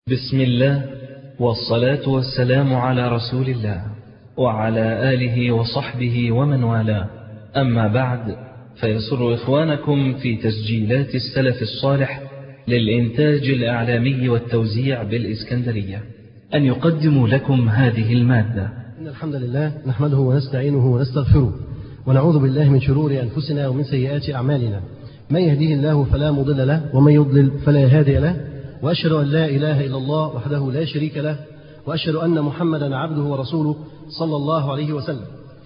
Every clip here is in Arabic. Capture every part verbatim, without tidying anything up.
بسم الله والصلاة والسلام على رسول الله وعلى آله وصحبه ومن والاه. أما بعد، فيسر إخوانكم في تسجيلات السلف الصالح للإنتاج الإعلامي والتوزيع بالإسكندرية أن يقدموا لكم هذه المادة. إن الحمد لله نحمده ونستعينه ونستغفره ونعوذ بالله من شرور أنفسنا ومن سيئات أعمالنا. من يهديه الله فلا مضل له ومن يضلل فلا هادي له، وأشهد أن لا إله إلا الله وحده لا شريك له، وأشهد أن محمدا عبده ورسوله صلى الله عليه وسلم.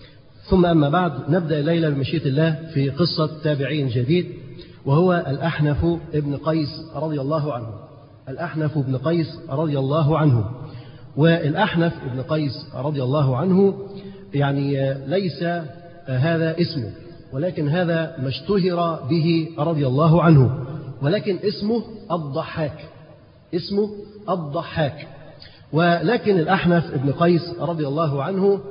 ثم أما بعد، نبدأ الليلة بمشيئة الله في قصة تابعين جديد، وهو الأحنف ابن قيس رضي الله عنه. الأحنف ابن قيس رضي الله عنه. والأحنف ابن قيس رضي الله عنه يعني ليس هذا اسمه، ولكن هذا ما اشتهر به رضي الله عنه، ولكن اسمه الضحاك. اسمه الضحاك. ولكن الأحنف ابن قيس رضي الله عنه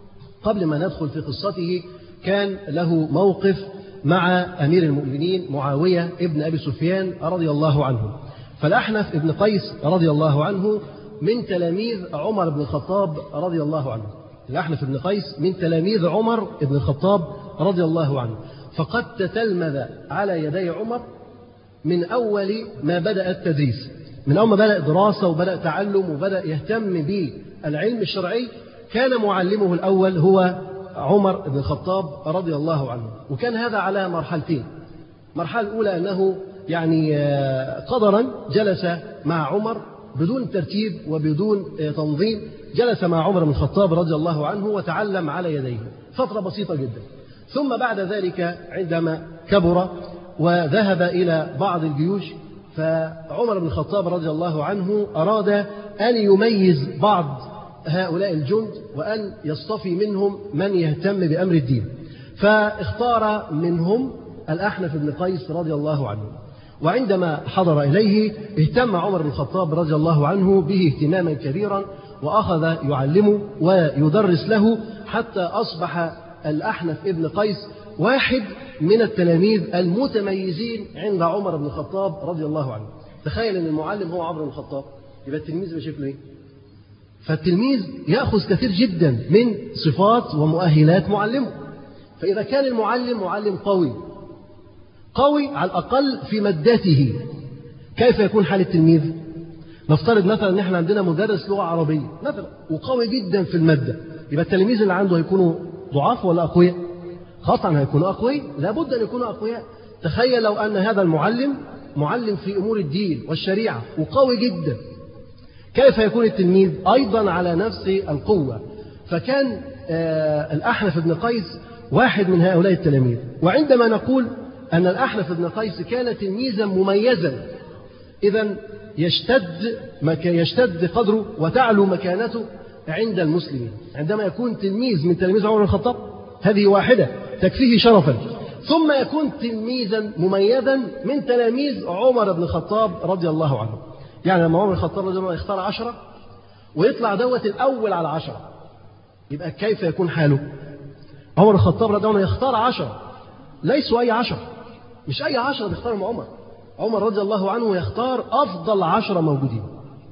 قبل ما ندخل في قصته كان له موقف مع أمير المؤمنين معاوية ابن أبي سفيان رضي الله عنه. فالأحنف ابن قيس رضي الله عنه من تلاميذ عمر بن الخطاب رضي الله عنه. الأحنف ابن قيس من تلاميذ عمر بن الخطاب رضي الله عنه، فقد تتلمذ على يدي عمر من أول ما بدأ التدريس، من أول ما بدأ دراسة وبدأ تعلم وبدأ يهتم بالعلم الشرعي. كان معلمه الأول هو عمر بن الخطاب رضي الله عنه. وكان هذا على مرحلتين. مرحلة الأولى أنه يعني قدرا جلس مع عمر بدون ترتيب وبدون تنظيم، جلس مع عمر بن الخطاب رضي الله عنه وتعلم على يديه فترة بسيطة جدا. ثم بعد ذلك عندما كبر وذهب إلى بعض الجيوش، فعمر بن الخطاب رضي الله عنه أراد أن يميز بعض هؤلاء الجند وأن يصطفي منهم من يهتم بأمر الدين، فاختار منهم الأحنف بن قيس رضي الله عنه. وعندما حضر إليه اهتم عمر بن الخطاب رضي الله عنه به اهتماما كبيرا، وأخذ يعلمه ويدرس له حتى أصبح الأحنف ابن قيس واحد من التلاميذ المتميزين عند عمر بن الخطاب رضي الله عنه. تخيل أن المعلم هو عمر بن الخطاب، يبقى التلميذ بشكله إيه؟ فالتلميذ يأخذ كثير جدا من صفات ومؤهلات معلمه. فإذا كان المعلم معلم قوي قوي على الأقل في مادته، كيف يكون حال التلميذ؟ نفترض مثلا أن احنا عندنا مدرس لغة عربية مثلا وقوي جدا في المادة، يبقى التلاميذ اللي عنده هيكونوا ضعاف ولا أقوياء؟ خاصة هيكونوا أقوياء، لابد أن يكونوا أقوياء. تخيل لو أن هذا المعلم معلم في أمور الدين والشريعة وقوي جدا، كيف يكون التلميذ أيضا على نفس القوة؟ فكان آه الأحنف بن قيس واحد من هؤلاء التلاميذ. وعندما نقول أن الأحنف بن قيس كان تلميذا مميزا، إذن يشتد يشتد قدره وتعلو مكانته عند المسلمين. عندما يكون تلميذ من تلاميذ عمر بن الخطاب، هذه واحدة تكفيه شرفا، ثم يكون تلميذا مميزا من تلاميذ عمر بن الخطاب رضي الله عنه. يعني لما عمر بن الخطاب رضي الله عنه يختار عشرة ويطلع دوت الأول على عشرة، يبقى كيف يكون حاله؟ عمر بن الخطاب رضي الله عنه يختار عشرة، ليسوا أي عشرة، مش أي عشرة بيختارهم عمر. عمر رضي الله عنه يختار أفضل عشرة موجودين،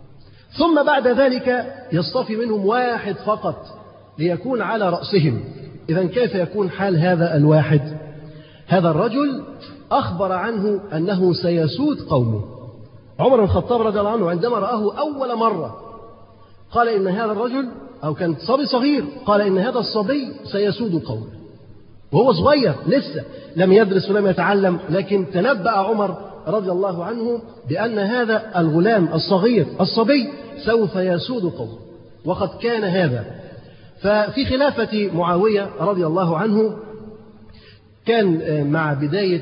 ثم بعد ذلك يصطفي منهم واحد فقط ليكون على رأسهم. إذن كيف يكون حال هذا الواحد؟ هذا الرجل أخبر عنه أنه سيسود قومه. عمر بن الخطاب رضي الله عنه عندما رآه أول مرة قال إن هذا الرجل، أو كان صبي صغير، قال إن هذا الصبي سيسود قومه. وهو صغير لسه لم يدرس ولم يتعلم، لكن تنبأ عمر رضي الله عنه بأن هذا الغلام الصغير الصبي سوف يسود قومه، وقد كان هذا. ففي خلافة معاوية رضي الله عنه كان مع بداية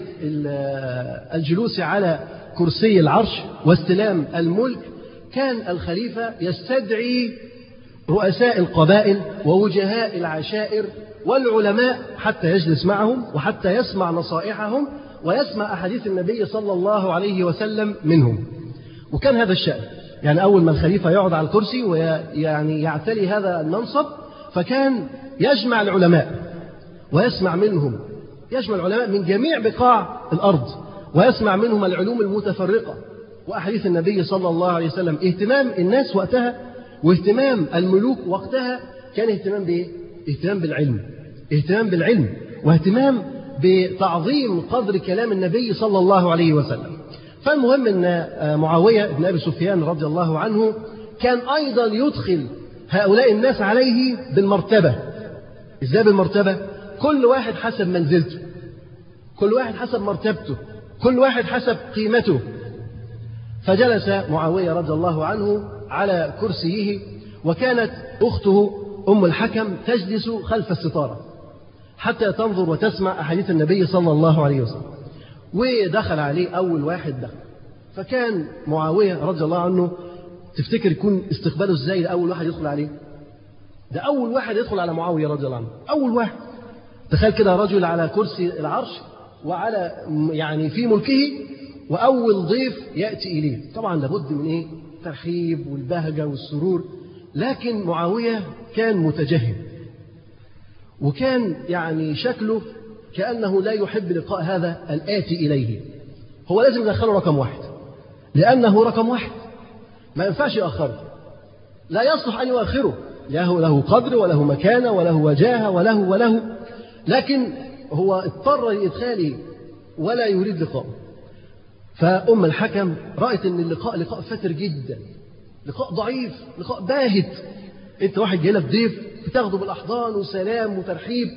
الجلوس على كرسي العرش واستلام الملك، كان الخليفة يستدعي رؤساء القبائل ووجهاء العشائر والعلماء حتى يجلس معهم وحتى يسمع نصائحهم ويسمع أحاديث النبي صلى الله عليه وسلم منهم. وكان هذا الشأن، يعني أول ما الخليفة يقعد على الكرسي ويعني يعتلي هذا المنصب، فكان يجمع العلماء ويسمع منهم، يجمع العلماء من جميع بقاع الأرض ويسمع منهم العلوم المتفرقة وأحاديث النبي صلى الله عليه وسلم. اهتمام الناس وقتها واهتمام الملوك وقتها كان اهتمام بإيه؟ اهتمام بالعلم، اهتمام بالعلم واهتمام بتعظيم قدر كلام النبي صلى الله عليه وسلم. فالمهم أن معاوية بن أبي سفيان رضي الله عنه كان أيضا يدخل هؤلاء الناس عليه بالمرتبة. إزاي بالمرتبة؟ كل واحد حسب منزلته، كل واحد حسب مرتبته، كل واحد حسب قيمته. فجلس معاوية رضي الله عنه على كرسيه، وكانت أخته أم الحكم تجلس خلف الستارة حتى تنظر وتسمع أحاديث النبي صلى الله عليه وسلم. ودخل عليه أول واحد دخل، فكان معاوية رضي الله عنه تفتكر يكون استقباله إزاي لأول واحد يدخل عليه؟ ده أول واحد يدخل على معاوية رضي الله عنه، أول واحد. تخيل كده رجل على كرسي العرش وعلى يعني في ملكه، وأول ضيف يأتي إليه، طبعا لابد من إيه؟ ترحيب والبهجة والسرور. لكن معاوية كان متجهم، وكان يعني شكله كأنه لا يحب لقاء هذا الآتي إليه. هو لازم يدخله رقم واحد، لأنه رقم واحد ما ينفعش يأخره، لا يصلح أن يؤخره، له له قدر وله مكانة وله وجاهة وله وله لكن هو اضطر لإدخاله ولا يريد لقاءه. فأم الحكم رأت أن اللقاء لقاء فتر جدا، لقاء ضعيف، لقاء باهت. أنت واحد جاي لك ضيف بتاخده بالأحضان وسلام وترحيب،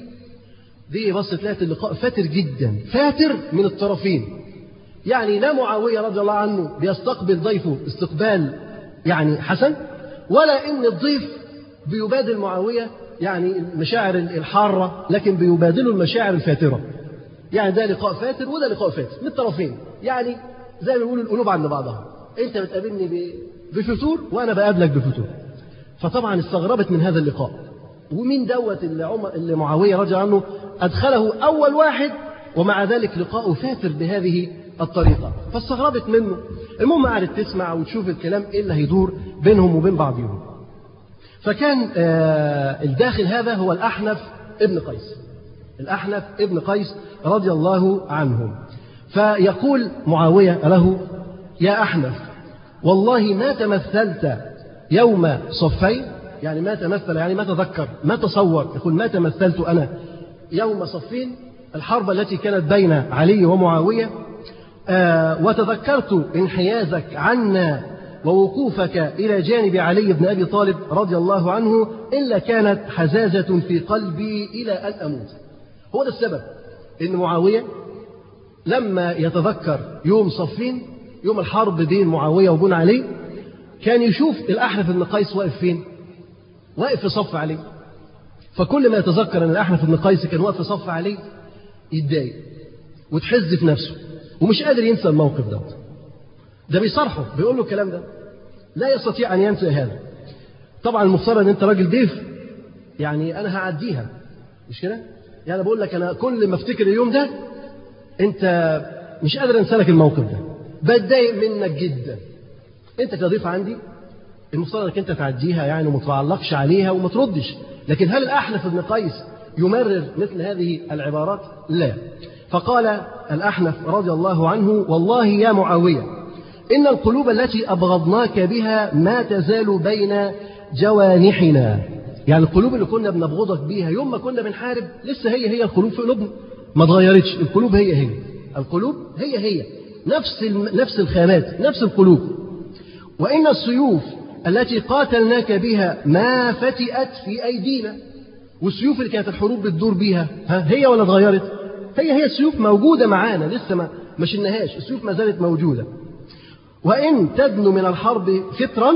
دي بس تلاقي اللقاء فاتر جدا، فاتر من الطرفين. يعني لا معاوية رضي الله عنه بيستقبل ضيفه استقبال يعني حسن، ولا إن الضيف بيبادل معاوية يعني المشاعر الحارة، لكن بيبادلوا المشاعر الفاترة. يعني ده لقاء فاتر وده لقاء فاتر من الطرفين، يعني زي ما بيقولوا القلوب عند بعضها، أنت بتقابلني بفتور وأنا بقابلك بفتور. فطبعا استغربت من هذا اللقاء، ومين دوت اللي, عم... اللي معاوية رضي الله عنه أدخله أول واحد، ومع ذلك لقاءه فاتر بهذه الطريقة، فاستغربت منه. المهم قعدت تسمع وتشوف الكلام إيه اللي هيدور بينهم وبين بعضهم. فكان آه الداخل هذا هو الأحنف ابن قيس، الأحنف ابن قيس رضي الله عنه. فيقول معاوية له: يا أحنف، والله ما تمثلت يوم صفين، يعني ما تمثل يعني ما تذكر ما تصور، يقول ما تمثلت أنا يوم صفين، الحرب التي كانت بين علي ومعاوية، آه وتذكرت انحيازك عنا ووقوفك إلى جانب علي بن أبي طالب رضي الله عنه، إلا كانت حزازة في قلبي إلى أن أموت. هو ده السبب إن معاوية لما يتذكر يوم صفين، يوم الحرب بين معاوية وبين علي، كان يشوف الأحنف بن قيس واقف فين؟ واقف في صف علي. فكل ما يتذكر أن الأحنف بن قيس كان واقف في صف علي يتضايق وتحز في نفسه، ومش قادر ينسى الموقف ده. ده بيصرحه، بيقول له الكلام ده، لا يستطيع أن ينسى هذا. طبعا المفترض أن أنت راجل ضيف، يعني أنا هعديها، مش كده؟ يعني بقول لك أنا كل ما افتكر اليوم ده أنت مش قادر أنسى لك الموقف ده، بتضايق منك جدا. أنت كضيف عندي المفترض أنك أنت تعديها يعني وما تتعلقش عليها وما تردش. لكن هل الأحنف بن قيس يمرر مثل هذه العبارات؟ لا. فقال الأحنف رضي الله عنه: والله يا معاوية، إن القلوب التي أبغضناك بها ما تزال بين جوانحنا. يعني القلوب اللي كنا بنبغضك بيها يوم ما كنا بنحارب لسه هي هي القلوب في قلوبنا، ما اتغيرتش. القلوب هي هي، القلوب هي هي، نفس نفس الخامات، نفس القلوب. وإن السيوف التي قاتلناك بها ما فتئت في أيدينا. والسيوف اللي كانت الحروب بتدور بيها ها هي ولا اتغيرت؟ هي هي السيوف موجودة معانا، لسه ما ما شلناهاش، السيوف ما زالت موجودة. وإن تدنو من الحرب فترا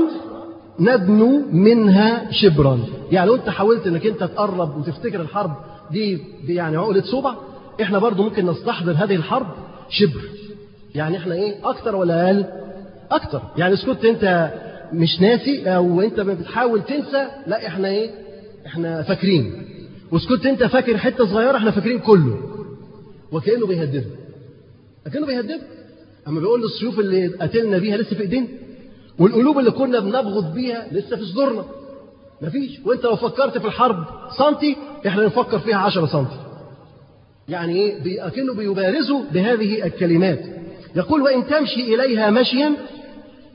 ندنو منها شبرا. يعني لو أنت حاولت أنك أنت تقرب وتفتكر الحرب دي, دي يعني عقلة صوبع، إحنا برضو ممكن نستحضر هذه الحرب شبر. يعني إحنا إيه أكتر ولا أقل؟ أكتر. يعني اسكت أنت مش ناسي أو أنت بتحاول تنسى، لا إحنا إيه إحنا فاكرين. واسكت أنت فاكر حتة صغيرة، إحنا فاكرين كله. وكأنه بيهدده، كأنه بيهدده. أما بيقول له السيوف اللي قتلنا بيها لسه في إيدينا، والقلوب اللي كنا بنبغض بيها لسه في صدورنا، مفيش. وانت لو فكرت في الحرب سنتي، احنا نفكر فيها عشرة سنتي. يعني ايه؟ كأنه بيبارزوا بهذه الكلمات. يقول: وإن تمشي إليها مشيا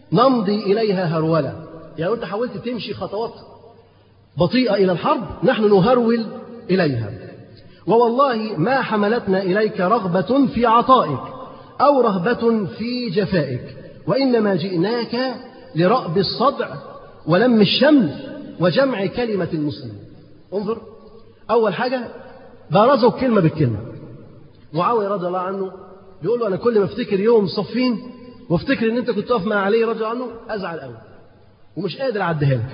نمضي إليها هرولة، يعني أنت حاولت تمشي خطوات بطيئة إلى الحرب، نحن نهرول إليها. ووالله ما حملتنا إليك رغبة في عطائك أو رهبة في جفائك، وإنما جئناك لرأب الصدع ولم الشمل وجمع كلمة المسلمين. انظر، أول حاجة بارزوا كلمة بالكلمة. معاوية رضي الله عنه بيقول له أنا كل ما افتكر يوم صفين وافتكر ان انت كنت تقف مع علي رضي الله عنه ازعل قوي ومش قادر اعديها لك.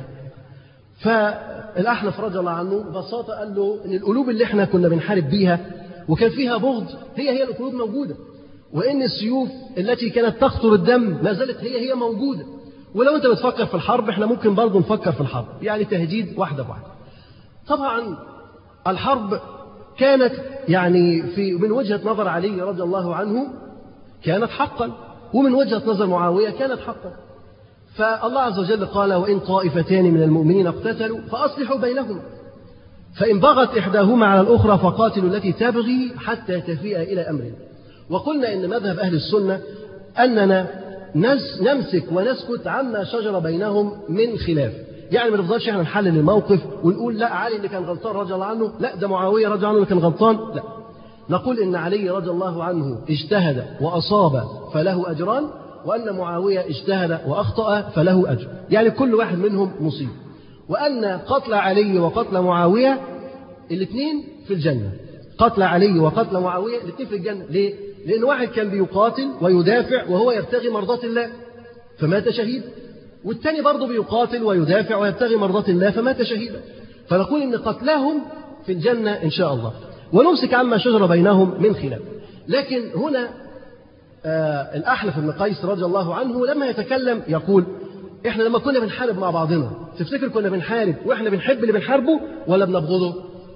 فالاحنف رضي الله عنه ببساطه قال له ان القلوب اللي احنا كنا بنحارب بيها وكان فيها بغض هي هي القلوب موجوده، وان السيوف التي كانت تقطر الدم ما زالت هي هي موجوده، ولو انت بتفكر في الحرب احنا ممكن برضه نفكر في الحرب، يعني تهديد واحده بواحده. طبعا الحرب كانت يعني في من وجهه نظر علي رضي الله عنه كانت حقا، ومن وجهة نظر معاوية كانت حقا. فالله عز وجل قال وإن طائفتان من المؤمنين اقتتلوا فأصلحوا بينهما فإن بغت إحداهما على الأخرى فقاتلوا التي تبغي حتى تفيء إلى أمره. وقلنا إن مذهب أهل السنة أننا نمسك ونسكت عما شجر بينهم من خلاف، يعني ما نفضلش احنا نحلل الموقف ونقول لا علي اللي كان غلطان رضي الله عنه، لا ده معاوية رضي الله عنه اللي كان غلطان، لا، نقول إن علي رضي الله عنه اجتهد وأصاب فله أجران، وأن معاوية اجتهد وأخطأ فله أجر، يعني كل واحد منهم مصيب، وأن قتل علي وقتل معاوية الاثنين في الجنة. قتل علي وقتل معاوية الاثنين في الجنة. ليه؟ لأن واحد كان بيقاتل ويدافع وهو يبتغي مرضات الله فمات شهيد، والثاني برضه بيقاتل ويدافع ويبتغي مرضات الله فمات شهيدا. فنقول إن قتلهم في الجنة إن شاء الله، ونمسك عما شجر بينهم من خلاف. لكن هنا آه الأحنف بن قيس رضي الله عنه لما يتكلم يقول إحنا لما كنا بنحارب مع بعضنا تفتكر كنا بنحارب وإحنا بنحب اللي بنحاربه ولا بنبغضه؟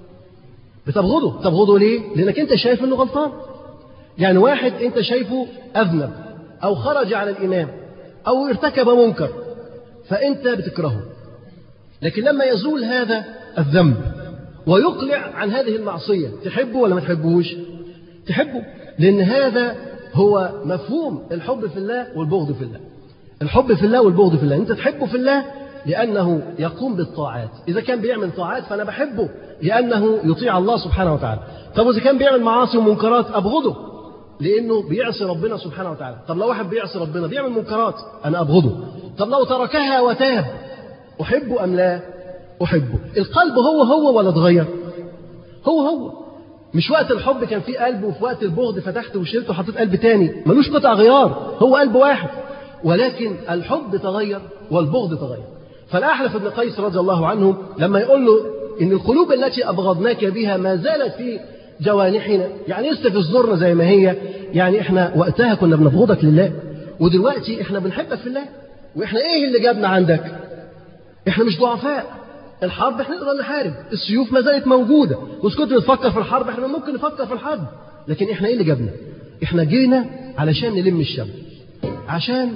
بتبغضه. تبغضه ليه؟ لأنك أنت شايف إنه غلطان. يعني واحد أنت شايفه أذنب أو خرج على الإمام أو ارتكب منكر فأنت بتكرهه، لكن لما يزول هذا الذنب ويقلع عن هذه المعصية تحبه ولا ما تحبوش؟ تحبه، لأن هذا هو مفهوم الحب في الله والبغض في الله. الحب في الله والبغض في الله، أنت تحبه في الله لأنه يقوم بالطاعات، إذا كان بيعمل طاعات فأنا بحبه لأنه يطيع الله سبحانه وتعالى. طب وإذا كان بيعمل معاصي ومنكرات أبغضه لأنه بيعصي ربنا سبحانه وتعالى. طب لو واحد بيعصي ربنا بيعمل منكرات أنا أبغضه. طب لو تركها وتاب أحبه أم لا؟ أحبه. القلب هو هو ولا اتغير؟ هو هو. مش وقت الحب كان فيه قلب وفي وقت البغض فتحت وشلت وحطيت قلب تاني، ملوش قطع غيار، هو قلب واحد، ولكن الحب تغير والبغض تغير. فالأحنف بن قيس رضي الله عنه لما يقول له إن القلوب التي أبغضناك بها ما زالت في جوانحنا، يعني لسه في صدورنا زي ما هي، يعني إحنا وقتها كنا بنبغضك لله ودلوقتي إحنا بنحبك في الله. وإحنا إيه اللي جابنا عندك؟ إحنا مش ضعفاء، الحرب إحنا نقدر نحارب، السيوف ما زالت موجودة، وإذا كنت بتفكر في الحرب إحنا ممكن نفكر في الحرب، لكن إحنا إيه اللي جابنا؟ إحنا جينا علشان نلم الشمل، عشان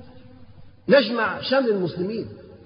نجمع شمل المسلمين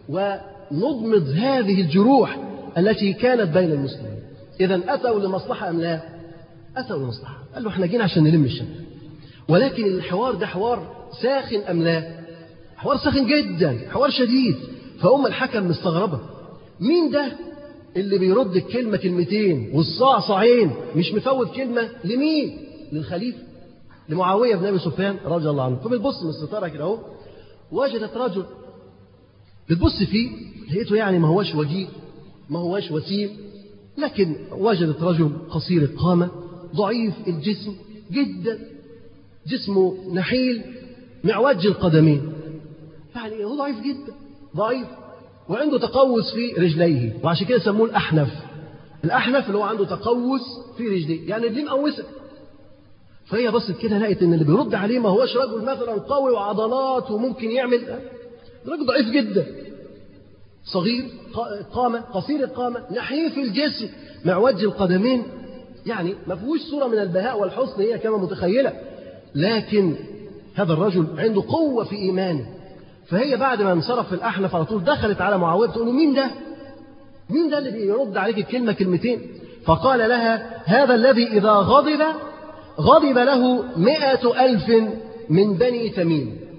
ونضمد هذه الجروح التي كانت بين المسلمين. إذا أتوا لمصلحة أم لا؟ أتوا لمصلحة. قال له إحنا جينا عشان نلم الشمل. ولكن الحوار ده حوار ساخن أم لا؟ حوار ساخن جدا، حوار شديد. فأم الحكم مستغربة، مين ده اللي بيرد الكلمة كلمتين والصعصعين مش مفوت كلمة؟ لمين؟ للخليفة، لمعاوية بن أبي سفيان رضي الله عنه. فبتبص من الستارة كده أهو، وجدت رجل، بتبص فيه لقيته يعني ما هوش وجيه ما هوش وسيم، لكن وجدت رجل قصير القامة ضعيف الجسم جدا، جسمه نحيل معوج القدمين، يعني هو ضعيف جدا، ضعيف، وعنده تقوس في رجليه، وعشان كده سموه الأحنف. الأحنف اللي هو عنده تقوس في رجليه، يعني رجليه مقوسة. فهي بصت كده لقيت ان اللي بيرد عليه ما هوش رجل مثلا قوي وعضلات وممكن يعمل، رجل ضعيف جدا، صغير قامة، قصير القامة، نحيف الجسم، معوج القدمين، يعني ما فيهوش صورة من البهاء والحسن هي كما متخيلة، لكن هذا الرجل عنده قوة في إيمانه. فهي بعد ما انصرف الأحنف على طول دخلت على معاوية تقول له مين ده؟ مين ده اللي بيرد عليك الكلمة كلمتين؟ فقال لها هذا الذي إذا غضب غضب له مئة ألف من بني تميم.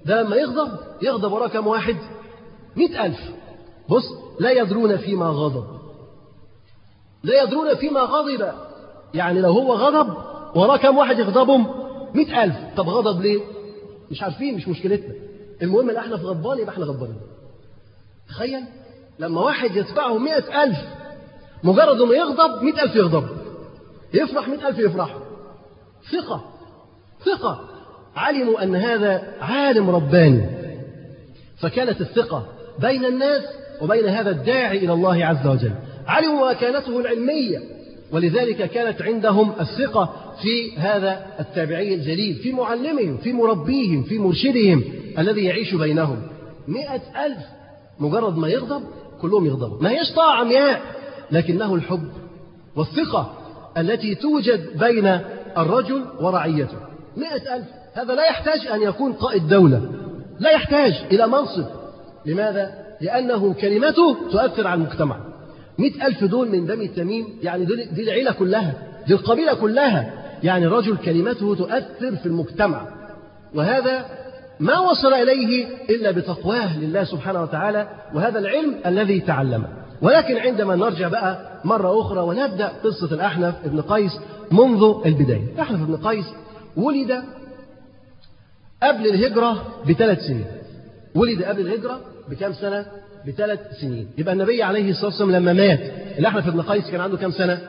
ده لما يغضب يغضب وراه كم واحد؟ مئة ألف. بص، لا يدرون فيما غضب، لا يدرون فيما غضب. يعني لو هو غضب وراه كم واحد يغضبهم؟ مئة ألف. طب غضب ليه؟ مش عارفين، مش مشكلتنا. المهم ان احنا في غضبان يبقى احنا غضبانين. تخيل لما واحد يتبعه مئة ألف، مجرد ما يغضب مئة ألف يغضب، يفرح مئة ألف يفرحوا. ثقة ثقة. علموا أن هذا عالم رباني، فكانت الثقة بين الناس وبين هذا الداعي إلى الله عز وجل. علموا مكانته العلمية، ولذلك كانت عندهم الثقة في هذا التابعي الجليل، في معلمهم، في مربيهم، في مرشدهم الذي يعيش بينهم. مئة ألف مجرد ما يغضب كلهم يغضبوا. ما هيش طاعة عمياء، لكنه الحب والثقة التي توجد بين الرجل ورعيته. مئة ألف هذا لا يحتاج أن يكون قائد دولة، لا يحتاج إلى منصب. لماذا؟ لأنه كلمته تؤثر على المجتمع. مئة ألف دول من بني تميم، يعني دي العيلة كلها، دي القبيلة كلها. يعني الرجل كلمته تؤثر في المجتمع، وهذا ما وصل إليه إلا بتقواه لله سبحانه وتعالى، وهذا العلم الذي تعلمه. ولكن عندما نرجع بقى مرة أخرى ونبدأ قصة الأحنف ابن قيس منذ البداية. الأحنف ابن قيس ولد قبل الهجرة بثلاث سنين. ولد قبل الهجرة بكم سنة؟ بثلاث سنين. يبقى النبي عليه الصلاة والسلام لما مات الأحنف ابن قيس كان عنده كم سنة؟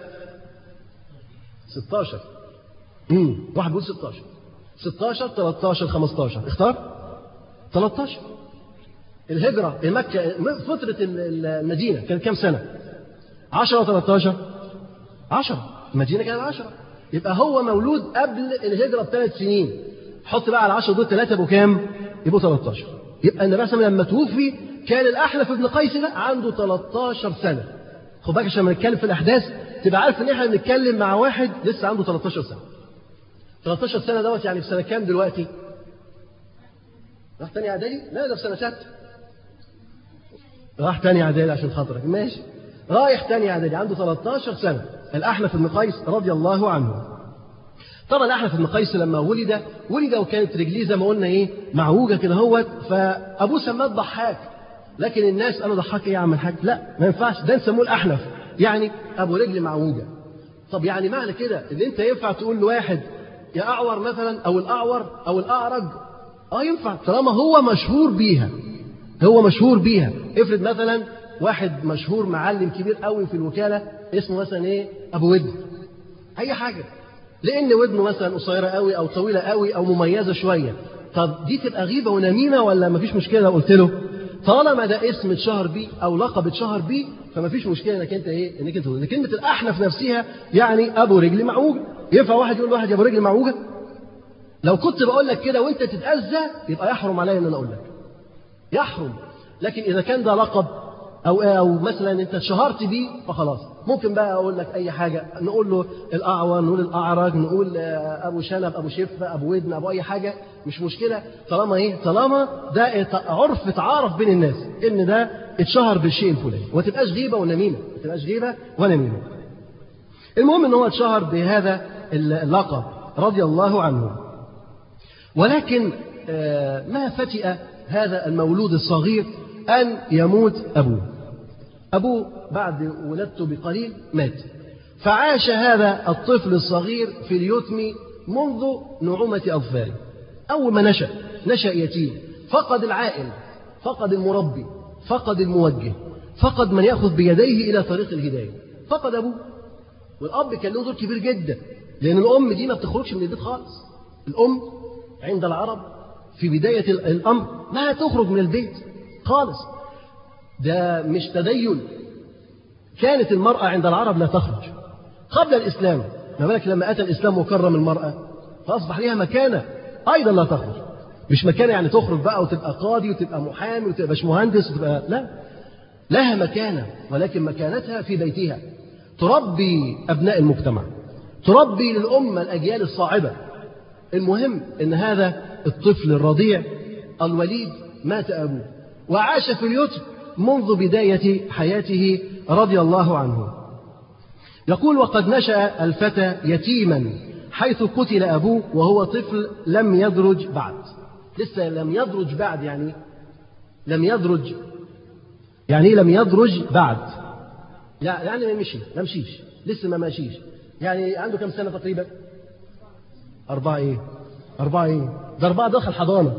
ستة عشر. امم واحد بيقول ستة عشر. ستة عشر، ثلاثة عشر، خمسة عشر. اختار ثلاثة عشر. الهجرة مكة فترة المدينة كانت كم سنة؟ عشرة وثلاثة عشر؟ عشرة. المدينة كانت عشرة. يبقى هو مولود قبل الهجرة بثلاث سنين. حط بقى على العشرة دول ثلاثة يبقوا كام؟ يبقوا ثلاثة عشر. يبقى النبي صلى الله عليه وسلم لما توفي كان الأحنف ابن قيس ده عنده ثلاثة عشر سنة. خد بالك عشان لما نتكلم في الأحداث تبقى عارف إن إحنا بنتكلم مع واحد لسه عنده ثلاثة عشر سنة. ثلاثة عشر سنة دوت يعني في سنة كام دلوقتي؟ راح تاني إعدادي؟ لا ده في سنة ستة. راح تاني إعدادي عشان خاطرك، ماشي. رايح تاني إعدادي عنده ثلاثة عشر سنة الأحنف بن قيس رضي الله عنه. طبعا الأحنف بن قيس لما ولد ولد وكانت رجليه زي ما قلنا إيه معوجة كده هوت، فأبوه سماه الضحاك. لكن الناس قالوا ضحاك إيه يا عم الحاج؟ لا ما ينفعش، ده نسموه الأحنف، يعني أبو رجل معوجة. طب يعني معنى كده إن أنت ينفع تقول لواحد يا أعور مثلا أو الأعور أو الأعرج؟ آه ينفع طالما هو مشهور بيها، هو مشهور بيها. افرض مثلا واحد مشهور معلم كبير قوي في الوكالة اسمه مثلا ايه أبو ودن، أي حاجة، لأن ودنه مثلا قصيرة قوي أو طويلة قوي أو مميزة شوية. طب دي تبقى غيبة ونميمة ولا مفيش مشكلة؟ قلت له طالما ده اسم اتشهر بيه أو لقب اتشهر بيه فمفيش مشكلة إنك أنت إيه إنك أنت تقول. كلمة الأحنف نفسها يعني أبو رجل معوجة. ينفع واحد يقول واحد يا أبو رجل معوجة؟ لو كنت بقول لك كده وأنت تتأذى يبقى يحرم عليا إن أنا أقول لك، يحرم. لكن إذا كان ده لقب أو أو مثلا أنت اتشهرت بيه فخلاص ممكن بقى أقول لك أي حاجة، نقول له الأعور، نقول الأعرج، نقول أبو شنب، أبو شفة، أبو ودن، أبو أي حاجة، مش مشكلة طالما إيه طالما ده عرف اتعارف بين الناس إن ده اتشهر بالشيء الفلاني، وما تبقاش غيبة ونميمة، ما تبقاش غيبة ونميمة. المهم إن هو اتشهر بهذا اللقب رضي الله عنه. ولكن ما فتئ هذا المولود الصغير أن يموت أبوه. أبوه بعد ولادته بقليل مات، فعاش هذا الطفل الصغير في اليتم منذ نعومة أظفاره. أول ما نشأ نشأ يتيم، فقد العائل، فقد المربي، فقد الموجه، فقد من يأخذ بيديه إلى طريق الهداية، فقد أبوه. والأب كان له دور كبير جدا، لأن الأم دي ما بتخرجش من البيت خالص. الأم عند العرب في بداية الأمر ما تخرج من البيت خالص، ده مش تدين. كانت المرأة عند العرب لا تخرج قبل الإسلام، ما بالك لما أتى الإسلام وكرم المرأة فأصبح لها مكانة أيضا لا تخرج. مش مكانة يعني تخرج بقى وتبقى قاضي وتبقى محامي وتبقى باش مهندس وتبقى، لا، لها مكانة، ولكن مكانتها في بيتها، تربي أبناء المجتمع، تربي للأمة الأجيال الصاعدة. المهم أن هذا الطفل الرضيع الوليد مات أبوه وعاش في اليتم منذ بداية حياته رضي الله عنه. يقول وقد نشأ الفتى يتيما حيث قتل أبوه وهو طفل لم يدرج بعد. لسه لم يدرج بعد. يعني لم يدرج، يعني إيه لم يدرج بعد؟ يعني ما مشي، ما مشيش، لسه ما ماشيش. يعني عنده كم سنة تقريبا؟ أربعة إيه؟ أربعة إيه؟ ده أربعة دخل حضانة.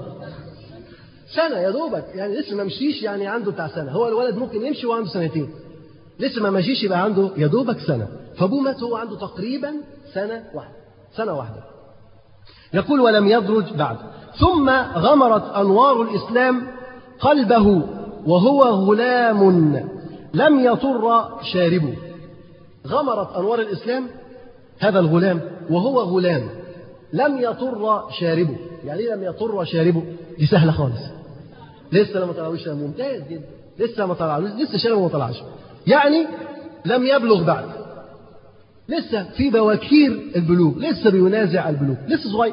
سنة يا دوبك، يعني لسه ما مشيش، يعني عنده بتاع سنة. هو الولد ممكن يمشي وعنده سنتين، لسه ما ماشيش، يبقى عنده يا دوبك سنة. فأبوه مات هو عنده تقريبا سنة واحدة، سنة واحدة. يقول ولم يدرج بعد. ثم غمرت أنوار الإسلام قلبه وهو غلام لم يطر شاربه. غمرت أنوار الإسلام هذا الغلام وهو غلام لم يطر شاربه. يعني لم يطر شاربه دي سهلة خالص، لسه لما طلعوش، ممتاز جدا، لسه ما طلعوش، لسه شاربه ما طلعش، يعني لم يبلغ بعد، لسه في بواكير البلوغ، لسه بينازع البلوغ، لسه صغير.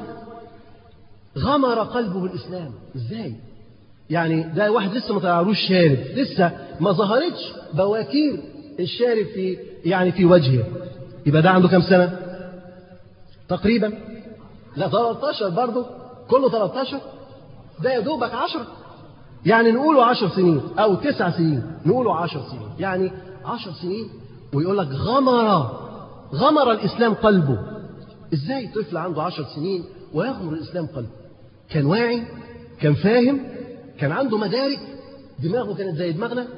غمر قلبه بالإسلام. إزاي؟ يعني ده واحد لسه ما طلعلوش شارب، لسه ما ظهرتش بواكير الشارب في يعني في وجهه. يبقى ده عنده كم سنة تقريبا؟ لا ثلاثة عشر برضه، كله ثلاثة عشر، ده يا دوبك عشرة. يعني نقوله عشر سنين أو تسع سنين، نقوله عشر سنين، يعني عشر سنين. ويقول لك غمر غمر الإسلام قلبه. إزاي طفل عنده عشر سنين ويغمر الإسلام قلبه؟ كان واعي، كان فاهم، كان عنده مدارك، دماغه كانت زي دماغنا.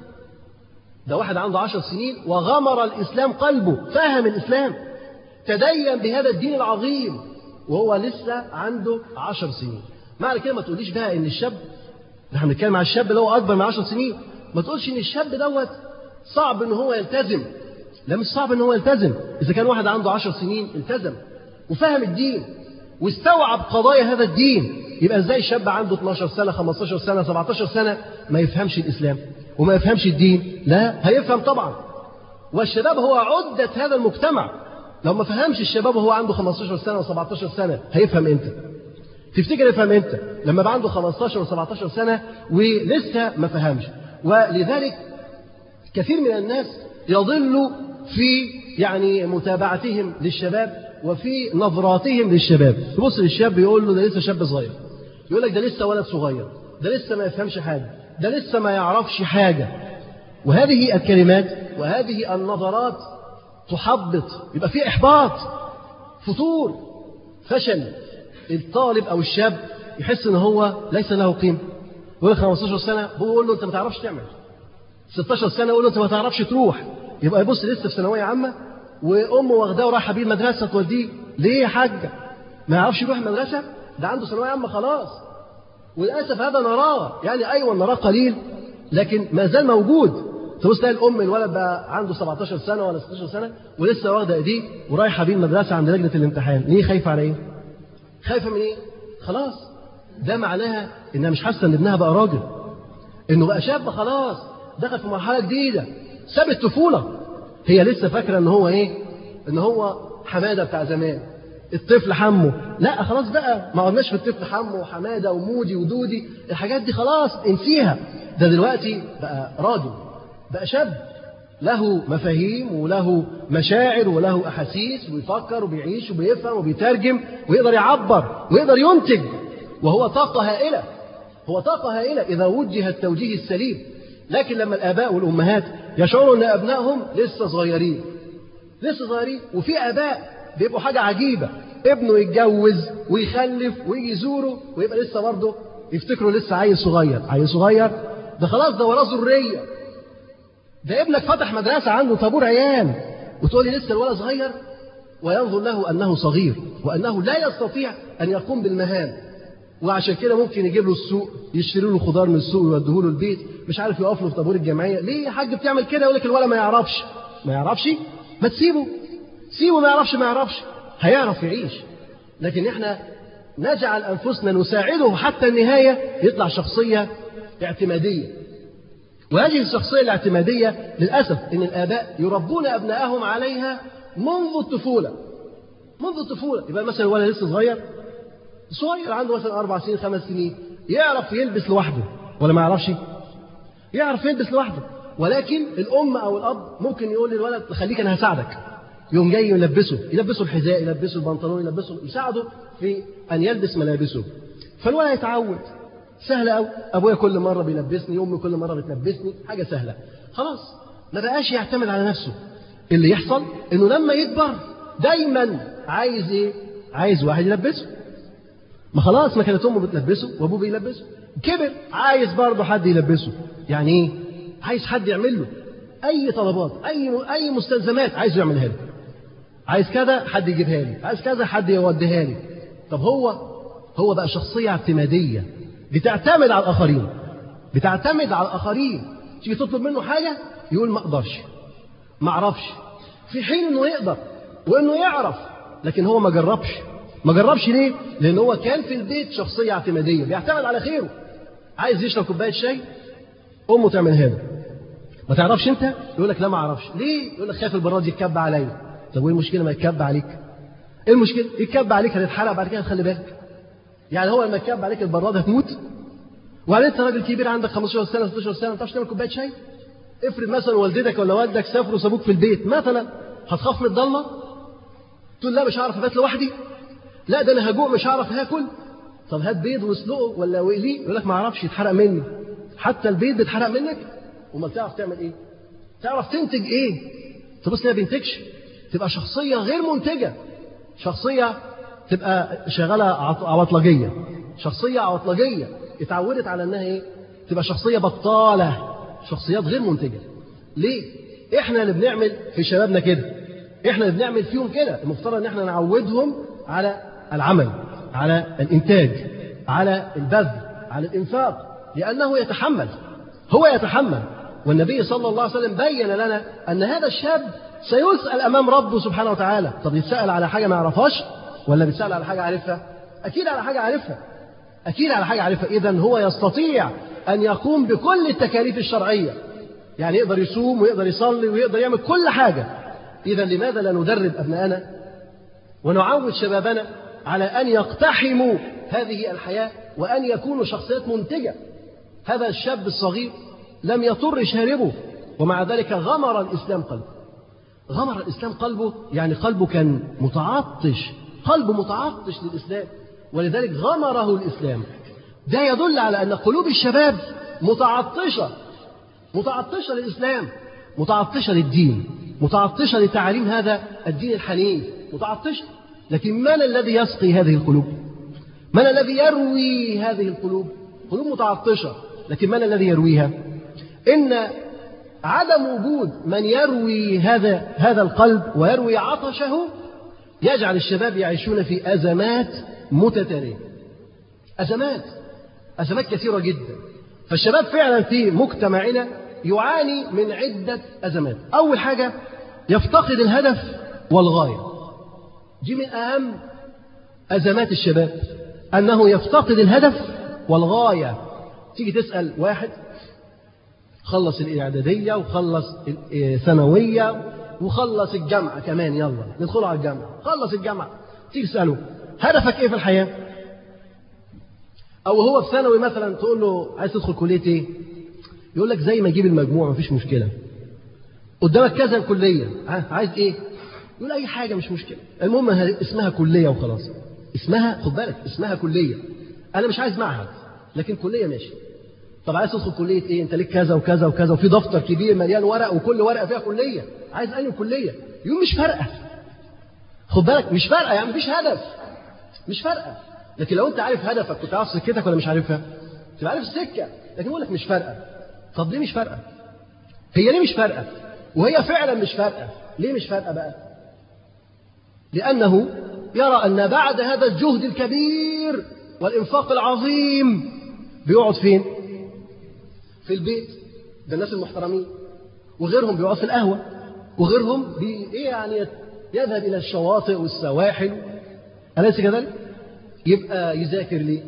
ده واحد عنده عشر سنين وغمر الإسلام قلبه، فهم الإسلام، تدين بهذا الدين العظيم وهو لسه عنده عشر سنين. معنى كده ما تقوليش بقى إن الشاب، نحن بنتكلم على الشاب اللي هو أكبر من عشر سنين، ما تقولش إن الشاب دوت صعب إن هو يلتزم. لا، مش صعب إن هو يلتزم. إذا كان واحد عنده عشر سنين التزم وفهم الدين واستوعب قضايا هذا الدين، يبقى ازاي شاب عنده اثناشر سنة خمسة عشر سنة سبعة عشر سنة ما يفهمش الإسلام وما يفهمش الدين؟ لا، هيفهم طبعا. والشباب هو عدة هذا المجتمع. لو ما فهمش الشباب وهو عنده خمسة عشر سنة وسبعة عشر سنة هيفهم امتى؟ تفتكر يفهم امتى؟ لما بقى عنده خمسة عشر وسبعة عشر سنة ولسه ما فهمش. ولذلك كثير من الناس يضل في يعني متابعتهم للشباب وفي نظراتهم للشباب. تبص للشاب يقول له ده لسه شاب صغير، يقول لك ده لسه ولد صغير، ده لسه ما يفهمش حاجة، ده لسه ما يعرفش حاجة. وهذه الكلمات وهذه النظرات تحبط، يبقى في إحباط، فتور، فشل. الطالب أو الشاب يحس إن هو ليس له قيمة. يقول لك خمسة عشر سنة بقول له أنت ما تعرفش تعمل، ستة عشر سنة يقول له أنت ما تعرفش تروح. يبقى يبص لسه في ثانوية عامة وأمه واخداه ورايحة بيه المدرسة توديه. ليه يا حاجة؟ ما يعرفش يروح المدرسة؟ ده عنده ثانوية عامة خلاص. وللأسف هذا نراه، يعني أيوة نراه قليل لكن ما زال موجود. تبص تلاقي الأم الولد بقى عنده سبعة عشر سنة ولا ستة عشر سنة ولسه واخدة إيديه ورايحة بيه المدرسة عند لجنة الامتحان. ليه خايفة على إيه؟ خايفة من إيه؟ خلاص ده معناها إنها مش حاسة إن ابنها بقى راجل، إنه بقى شاب خلاص دخل في مرحلة جديدة، ساب الطفولة. هي لسه فاكرة إن هو إيه؟ إن هو حمادة بتاع زمان، الطفل حمه. لا خلاص بقى ما قلناش في الطفل حمه وحمادة ومودي ودودي، الحاجات دي خلاص انسيها. ده دلوقتي بقى راجل، بقى شاب له مفاهيم وله مشاعر وله أحاسيس ويفكر وبيعيش وبيفهم وبيترجم ويقدر يعبر ويقدر ينتج، وهو طاقة هائلة، هو طاقة هائلة إذا وجه التوجيه السليم. لكن لما الآباء والأمهات يشعروا أن أبنائهم لسه صغيرين لسه صغيرين وفي آباء بيبقوا حاجة عجيبة، ابنه يتجوز ويخلف ويجي يزوره ويبقى لسه برضه يفتكروا لسه عيل صغير. عيل صغير ده خلاص ده وراه ذرية، ده ابنك فتح مدرسة عنده طابور عيال وتقول لي لسه الولد صغير، وينظر له أنه صغير وأنه لا يستطيع أن يقوم بالمهام. وعشان كده ممكن يجيب له السوق، يشتري له خضار من السوق ويوديه له البيت، مش عارف يقف له في طابور الجمعية. ليه يا حاج بتعمل كده؟ يقول لك الولد ما يعرفش. ما يعرفش؟ ما تسيبه، سيبه ما يعرفش ما يعرفش، هيعرف يعيش. لكن احنا نجعل أنفسنا نساعده حتى النهاية يطلع شخصية اعتمادية. وهذه الشخصية الاعتمادية للأسف إن الآباء يربون أبنائهم عليها منذ الطفولة. منذ الطفولة يبقى مثلا الولد لسه صغير صغير عنده مثلا أربع سنين خمس سنين، يعرف يلبس لوحده ولا ما يعرفش؟ يعرف يلبس لوحده. ولكن الأم أو الأب ممكن يقول للولد خليك أنا هساعدك، يوم جاي يلبسه يلبسه الحذاء يلبسه البنطلون يلبسه، يساعده في أن يلبس ملابسه. فالولد يتعود سهلة أوي، أبويا كل مرة بيلبسني، أمي كل مرة بتلبسني، حاجة سهلة. خلاص ما بقاش يعتمد على نفسه. اللي يحصل إنه لما يكبر دايما عايز إيه؟ عايز واحد يلبسه. ما خلاص ما كانت أمه بتلبسه وأبوه بيلبسه، كبر عايز برضه حد يلبسه. يعني إيه؟ عايز حد يعمل له أي طلبات، أي أي مستلزمات عايزه يعملها له. عايز كذا حد يجيبها لي، عايز كذا حد يوديها لي. طب هو هو بقى شخصية اعتمادية بتعتمد على الآخرين، بتعتمد على الآخرين. تيجي تطلب منه حاجة يقول ما أقدرش، ما أعرفش، في حين إنه يقدر وإنه يعرف، لكن هو ما جربش. ما جربش ليه؟ لأن هو كان في البيت شخصية اعتمادية بيعتمد على خيره. عايز يشرب كوباية شاي أمه تعملها له. ما تعرفش أنت؟ يقول لك لا ما أعرفش. ليه؟ يقول لك خايف البراد يتكب عليا. طب وإيه المشكلة ما يتكب عليك؟ إيه المشكلة؟ يتكب عليك هتتحرق بعد كده، خلي بالك. يعني هو لما يتكب عليك البراد هتموت؟ وهل أنت راجل كبير عندك خمستاشر سنة ستاشر سنة ما تعرفش تعمل كوباية شاي؟ افرض مثلا والدتك ولا والدك سافروا وسابوك في البيت مثلا، هتخاف من الضلمة؟ تقول لا مش هعرف ابات لوحدي؟ لا ده انا هجوع مش هعرف هاكل. طب هات بيض واسلقه ولا واقليه، يقول لك ما اعرفش يتحرق مني. حتى البيض بيتحرق منك؟ امال تعرف تعمل ايه؟ تعرف تنتج ايه؟ تبص ما بينتجش، تبقى شخصيه غير منتجه، شخصيه تبقى شغاله عواطلجيه، شخصيه عواطلجيه اتعودت على انها ايه؟ تبقى شخصيه بطاله، شخصيات غير منتجه. ليه؟ احنا اللي بنعمل في شبابنا كده، احنا اللي بنعمل فيهم كده. المفترض ان احنا نعودهم على العمل، على الانتاج، على البذل، على الانفاق، لانه يتحمل، هو يتحمل. والنبي صلى الله عليه وسلم بين لنا ان هذا الشاب سيسأل امام ربه سبحانه وتعالى. طب يتسأل على حاجه ما يعرفهاش ولا بيتسأل على حاجه عارفها؟ اكيد على حاجه عارفها، اكيد على حاجه عارفها. اذا هو يستطيع ان يقوم بكل التكاليف الشرعيه، يعني يقدر يصوم ويقدر يصلي ويقدر يعمل كل حاجه. إذا لماذا لا ندرب أبناءنا ونعود شبابنا على أن يقتحموا هذه الحياة وأن يكونوا شخصيات منتجة؟ هذا الشاب الصغير لم يطر شاربه، ومع ذلك غمر الإسلام قلبه. غمر الإسلام قلبه، يعني قلبه كان متعطش، قلبه متعطش للإسلام، ولذلك غمره الإسلام. ده يدل على أن قلوب الشباب متعطشة، متعطشة للإسلام، متعطشة للدين، متعطشة لتعليم هذا الدين الحنيف، متعطشة. لكن من الذي يسقي هذه القلوب؟ من الذي يروي هذه القلوب؟ قلوب متعطشة، لكن من الذي يرويها؟ إن عدم وجود من يروي هذا هذا القلب ويروي عطشه يجعل الشباب يعيشون في أزمات متتالية، أزمات أزمات كثيرة جدا. فالشباب فعلا في مجتمعنا يعاني من عدة أزمات. أول حاجة يفتقد الهدف والغاية، دي من أهم أزمات الشباب، أنه يفتقد الهدف والغاية. تيجي تسأل واحد خلص الإعدادية وخلص الثانوية وخلص الجامعة كمان، يلا ندخل على الجامعة، خلص الجامعة، تيجي تسأله هدفك إيه في الحياة؟ أو هو في ثانوي مثلا تقول له عايز تدخل كلية إيه؟ يقول لك زي ما يجيب المجموع مفيش مشكلة. قدامك كذا كلية، عايز إيه؟ يقول أي حاجة مش مشكلة، المهم اسمها كلية وخلاص. اسمها، خد بالك، اسمها كلية. أنا مش عايز معهد، لكن كلية ماشي. طب عايز تدخل كلية إيه؟ أنت ليك كذا وكذا وكذا وفي دفتر كبير مليان ورق وكل ورقة فيها كلية، عايز أي كلية؟ يقول مش فارقة. خد بالك، مش فارقة، يعني مفيش هدف، مش فارقة. لكن لو أنت عارف هدفك كنت عارف سكتك ولا مش عارفها؟ تبقى عارف السكة، لكن يقول لك مش فارقة. طب ليه مش فارقة؟ هي ليه مش فارقة؟ وهي فعلا مش فارقة. ليه مش فارقة بقى؟ لأنه يرى أن بعد هذا الجهد الكبير والإنفاق العظيم بيقعد فين؟ في البيت، ده الناس المحترمين، وغيرهم بيقعد في القهوة، وغيرهم بي إيه يعني يذهب إلى الشواطئ والسواحل، أليس كذلك؟ يبقى يذاكر ليه؟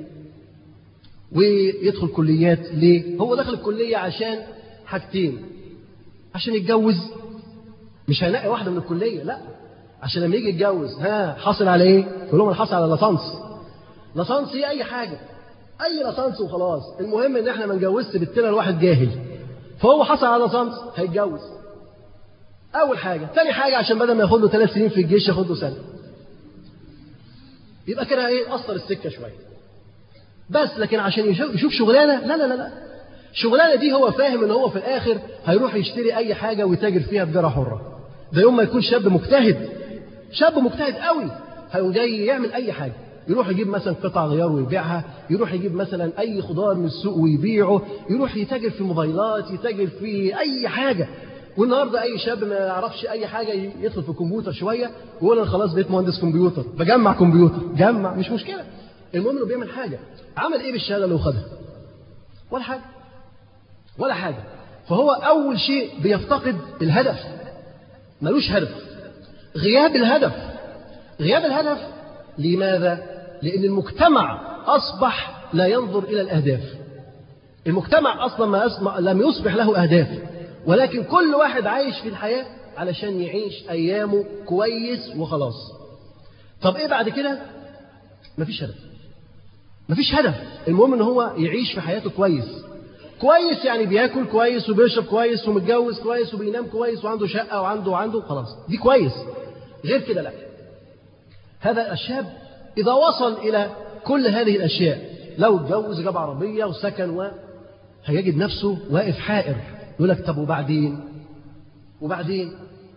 ويدخل كليات ليه؟ هو دخل الكلية عشان حاجتين، عشان يتجوز، مش هينقي واحدة من الكلية، لا، عشان لما يجي يتجوز ها حاصل على ايه؟ يقول لهم انا حاصل على لاسانس. لاسانس هي اي حاجة، اي لاسانس وخلاص، المهم ان احنا ما نجوزش بالتنا الواحد جاهل. فهو حصل على لاسانس هيتجوز. اول حاجة. ثاني حاجة عشان بدل ما ياخد له ثلاث سنين في الجيش ياخد له سنة. يبقى كده ايه؟ قصر السكة شوية. بس. لكن عشان يشوف شغلانة لا لا لا لا، شغلانة دي هو فاهم ان هو في الآخر هيروح يشتري أي حاجة ويتاجر فيها بجرة حرة. ده يوم ما يكون شاب مجتهد، شاب مجتهد قوي، هيقوم جاي يعمل أي حاجة، يروح يجيب مثلا قطع غيار ويبيعها، يروح يجيب مثلا أي خضار من السوق ويبيعه، يروح يتاجر في موبايلات، يتاجر في أي حاجة. والنهارده أي شاب ما يعرفش أي حاجة يدخل في الكمبيوتر شوية ويقول أنا خلاص بقيت مهندس كمبيوتر، بجمع كمبيوتر، جمع مش مشكلة، المهم إنه بيعمل حاجة. عمل إيه بالشهادة اللي خدها؟ ولا حاجة، ولا حاجة. فهو أول شيء بيفتقد الهدف، ملوش هدف. غياب الهدف، غياب الهدف لماذا؟ لأن المجتمع أصبح لا ينظر إلى الأهداف. المجتمع أصلا ما أصبح لم يصبح له أهداف، ولكن كل واحد عايش في الحياة علشان يعيش أيامه كويس وخلاص. طب إيه بعد كده؟ مفيش هدف، مفيش هدف. المهم إن هو يعيش في حياته كويس. كويس يعني بياكل كويس وبيشرب كويس ومتجوز كويس وبينام كويس وعنده شقة وعنده وعنده خلاص، دي كويس. غير كده لا. هذا الشاب إذا وصل إلى كل هذه الأشياء، لو اتجوز جاب عربية وسكن و هيجد نفسه واقف حائر، يقول لك طب وبعدين؟ وبعدين؟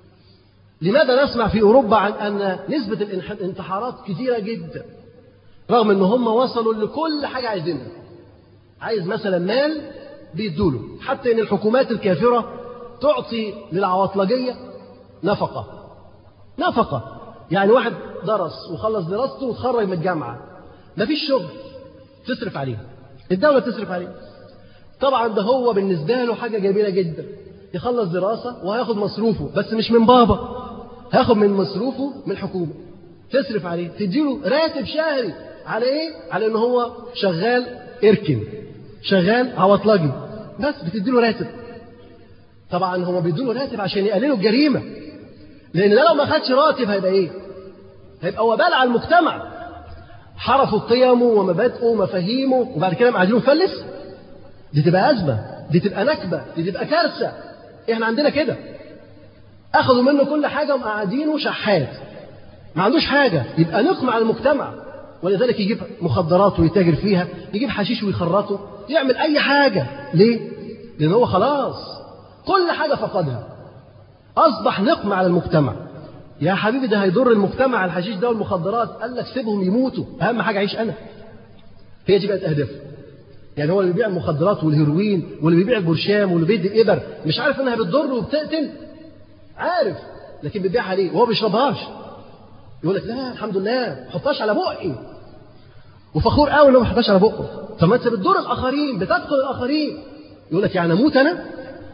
لماذا نسمع في أوروبا عن أن نسبة الانتحارات كثيرة جدا رغم أن هم وصلوا لكل حاجة عايزينها؟ عايز مثلا مال بيدوله، حتى أن الحكومات الكافرة تعطي للعواطلجية نفقة. نفقة يعني واحد درس وخلص دراسته وتخرج من الجامعة، مفيش شغل، تصرف عليه، الدولة تصرف عليه. طبعا ده هو بالنسبة له حاجة جميلة جدا، يخلص دراسة وهياخد مصروفه، بس مش من بابا، هياخد من مصروفه من الحكومة، تصرف عليه، تديله راتب شهري. على ايه؟ على ان هو شغال اركن، شغال عواطلجي، بس بتديله راتب. طبعا هم بيديله راتب عشان يقللوا الجريمة، لأن ده لو ما خدش راتب هيبقى إيه؟ هيبقى وبال على المجتمع. حرفوا قيمه ومبادئه ومفاهيمه وبعد كده قاعدين نفلس، دي تبقى أزمة، دي تبقى نكبة، دي تبقى كارثة. إحنا عندنا كده، أخذوا منه كل حاجة وقاعدينه شحات، ما عندوش حاجة، يبقى نقمة على المجتمع. ولذلك يجيب مخدرات ويتاجر فيها، يجيب حشيش ويخرطه، يعمل أي حاجة. ليه؟ لأن هو خلاص كل حاجة فقدها، أصبح نقمة على المجتمع. يا حبيبي ده هيضر المجتمع الحشيش ده والمخدرات، قال لك سيبهم يموتوا، أهم حاجة أعيش أنا. هي دي بقت أهداف. يعني هو اللي بيبيع المخدرات والهيروين واللي بيبيع البرشام واللي بيدي الإبر مش عارف إنها بتضر وبتقتل؟ عارف، لكن بيبيعها ليه؟ وهو بيشربهاش. يقول لك لا الحمد لله ما حطهاش على بقي، وفخور قوي إنه ما حطهاش على بقه. طب ما أنت بتضر الآخرين، بتقتل الآخرين. يقول لك يعني أموت أنا؟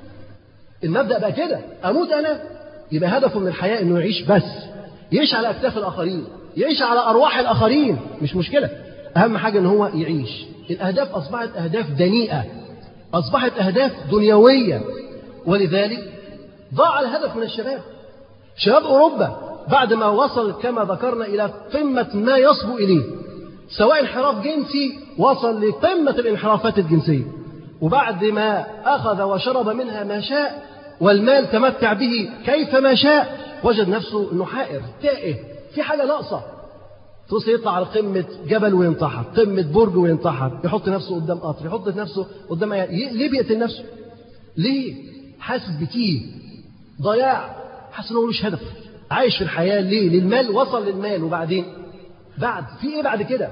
المبدأ بقى كده، أموت أنا؟ يبقى هدفه من الحياة إنه يعيش، بس يعيش على أكتاف الآخرين، يعيش على أرواح الآخرين، مش مشكلة، أهم حاجة إن هو يعيش. الأهداف أصبحت أهداف دنيئة، أصبحت أهداف دنيوية، ولذلك ضاع الهدف من الشباب. شباب أوروبا بعد ما وصل كما ذكرنا إلى قمة ما يصبو إليه، سواء انحراف جنسي وصل لقمة الانحرافات الجنسية، وبعد ما أخذ وشرب منها ما شاء والمال تمتع به كيفما شاء، وجد نفسه أنه حائر تائه، في حاجة ناقصة. توصل يطلع على قمة جبل وينتحر، قمة برج وينتحر، يحط نفسه قدام قطر، يحط نفسه قدام عيال. ليه بيقتل نفسه؟ ليه؟ حاسس بتيه، ضياع، حاسس أنه ملوش هدف، عايش في الحياة ليه؟ للمال، وصل للمال، وبعدين بعد في إيه بعد كده؟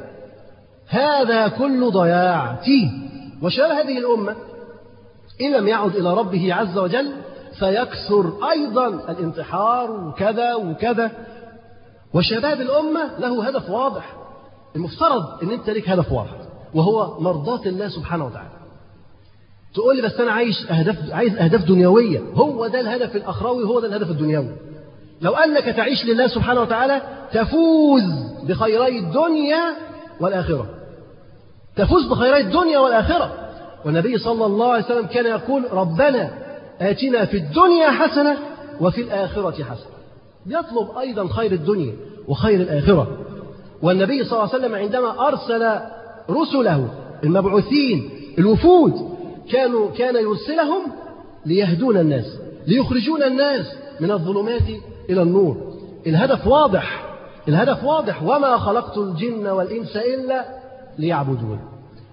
هذا كله ضياع تيه. وشباب هذه الأمة إن لم يعد إلى ربه عز وجل فيكثر أيضا الانتحار وكذا وكذا. وشباب الأمة له هدف واضح، المفترض أن أنت لك هدف واضح وهو مرضاة الله سبحانه وتعالى. تقول لي بس أنا عايش أهداف، عايز أهداف دنيوية. هو ده الهدف الأخروي، هو ده الهدف الدنيوي. لو أنك تعيش لله سبحانه وتعالى تفوز بخيري الدنيا والآخرة، تفوز بخيري الدنيا والآخرة. والنبي صلى الله عليه وسلم كان يقول ربنا آتنا في الدنيا حسنة وفي الآخرة حسنة، يطلب أيضا خير الدنيا وخير الآخرة. والنبي صلى الله عليه وسلم عندما أرسل رسله المبعوثين الوفود كانوا كان يرسلهم ليهدون الناس، ليخرجون الناس من الظلمات إلى النور. الهدف واضح، الهدف واضح، وما خلقت الجن والإنس إلا ليعبدون.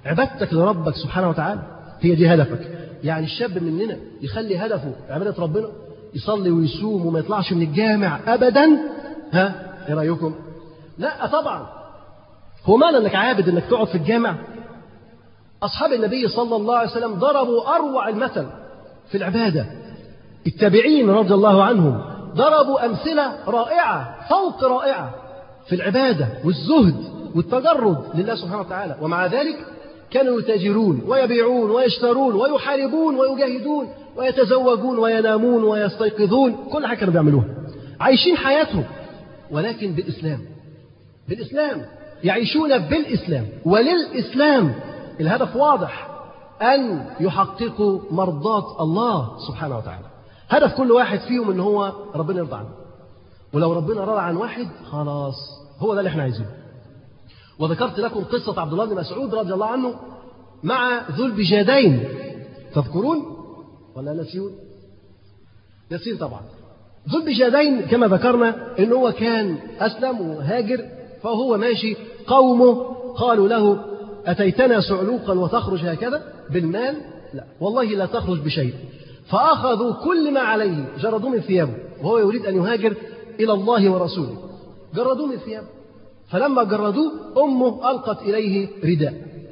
عبادتك لربك سبحانه وتعالى هي دي هدفك. يعني الشاب مننا يخلي هدفه عبادة ربنا، يصلي ويصوم وما يطلعش من الجامع أبدا، ها ايه رأيكم؟ لا طبعا. هو معنى انك عابد انك تقعد في الجامع؟ أصحاب النبي صلى الله عليه وسلم ضربوا أروع المثل في العبادة. التابعين رضي الله عنهم ضربوا أمثلة رائعة فوق رائعة في العبادة والزهد والتجرد لله سبحانه وتعالى، ومع ذلك كانوا يتاجرون ويبيعون ويشترون ويحاربون ويجاهدون ويتزوجون وينامون ويستيقظون، كل حاجة كانوا بيعملوها، عايشين حياتهم ولكن بالإسلام. بالإسلام يعيشون بالإسلام وللإسلام. الهدف واضح، أن يحققوا مرضاة الله سبحانه وتعالى. هدف كل واحد فيهم أن هو ربنا يرضى عنه، ولو ربنا رضى عن واحد خلاص هو ده اللي احنا عايزينه. وذكرت لكم قصة عبد الله بن مسعود رضي الله عنه مع ذو البجادين، تذكرون ولا نسيون؟ نسيون طبعا. ذو البجادين كما ذكرنا إن هو كان أسلم وهاجر، فهو ماشي قومه قالوا له أتيتنا سعلوقا وتخرج هكذا بالمال؟ لا والله لا تخرج بشيء. فأخذوا كل ما عليه، جردوه من ثيابه وهو يريد أن يهاجر إلى الله ورسوله، جردوه من ثيابه. فلما جردوه أمه ألقت إليه رداء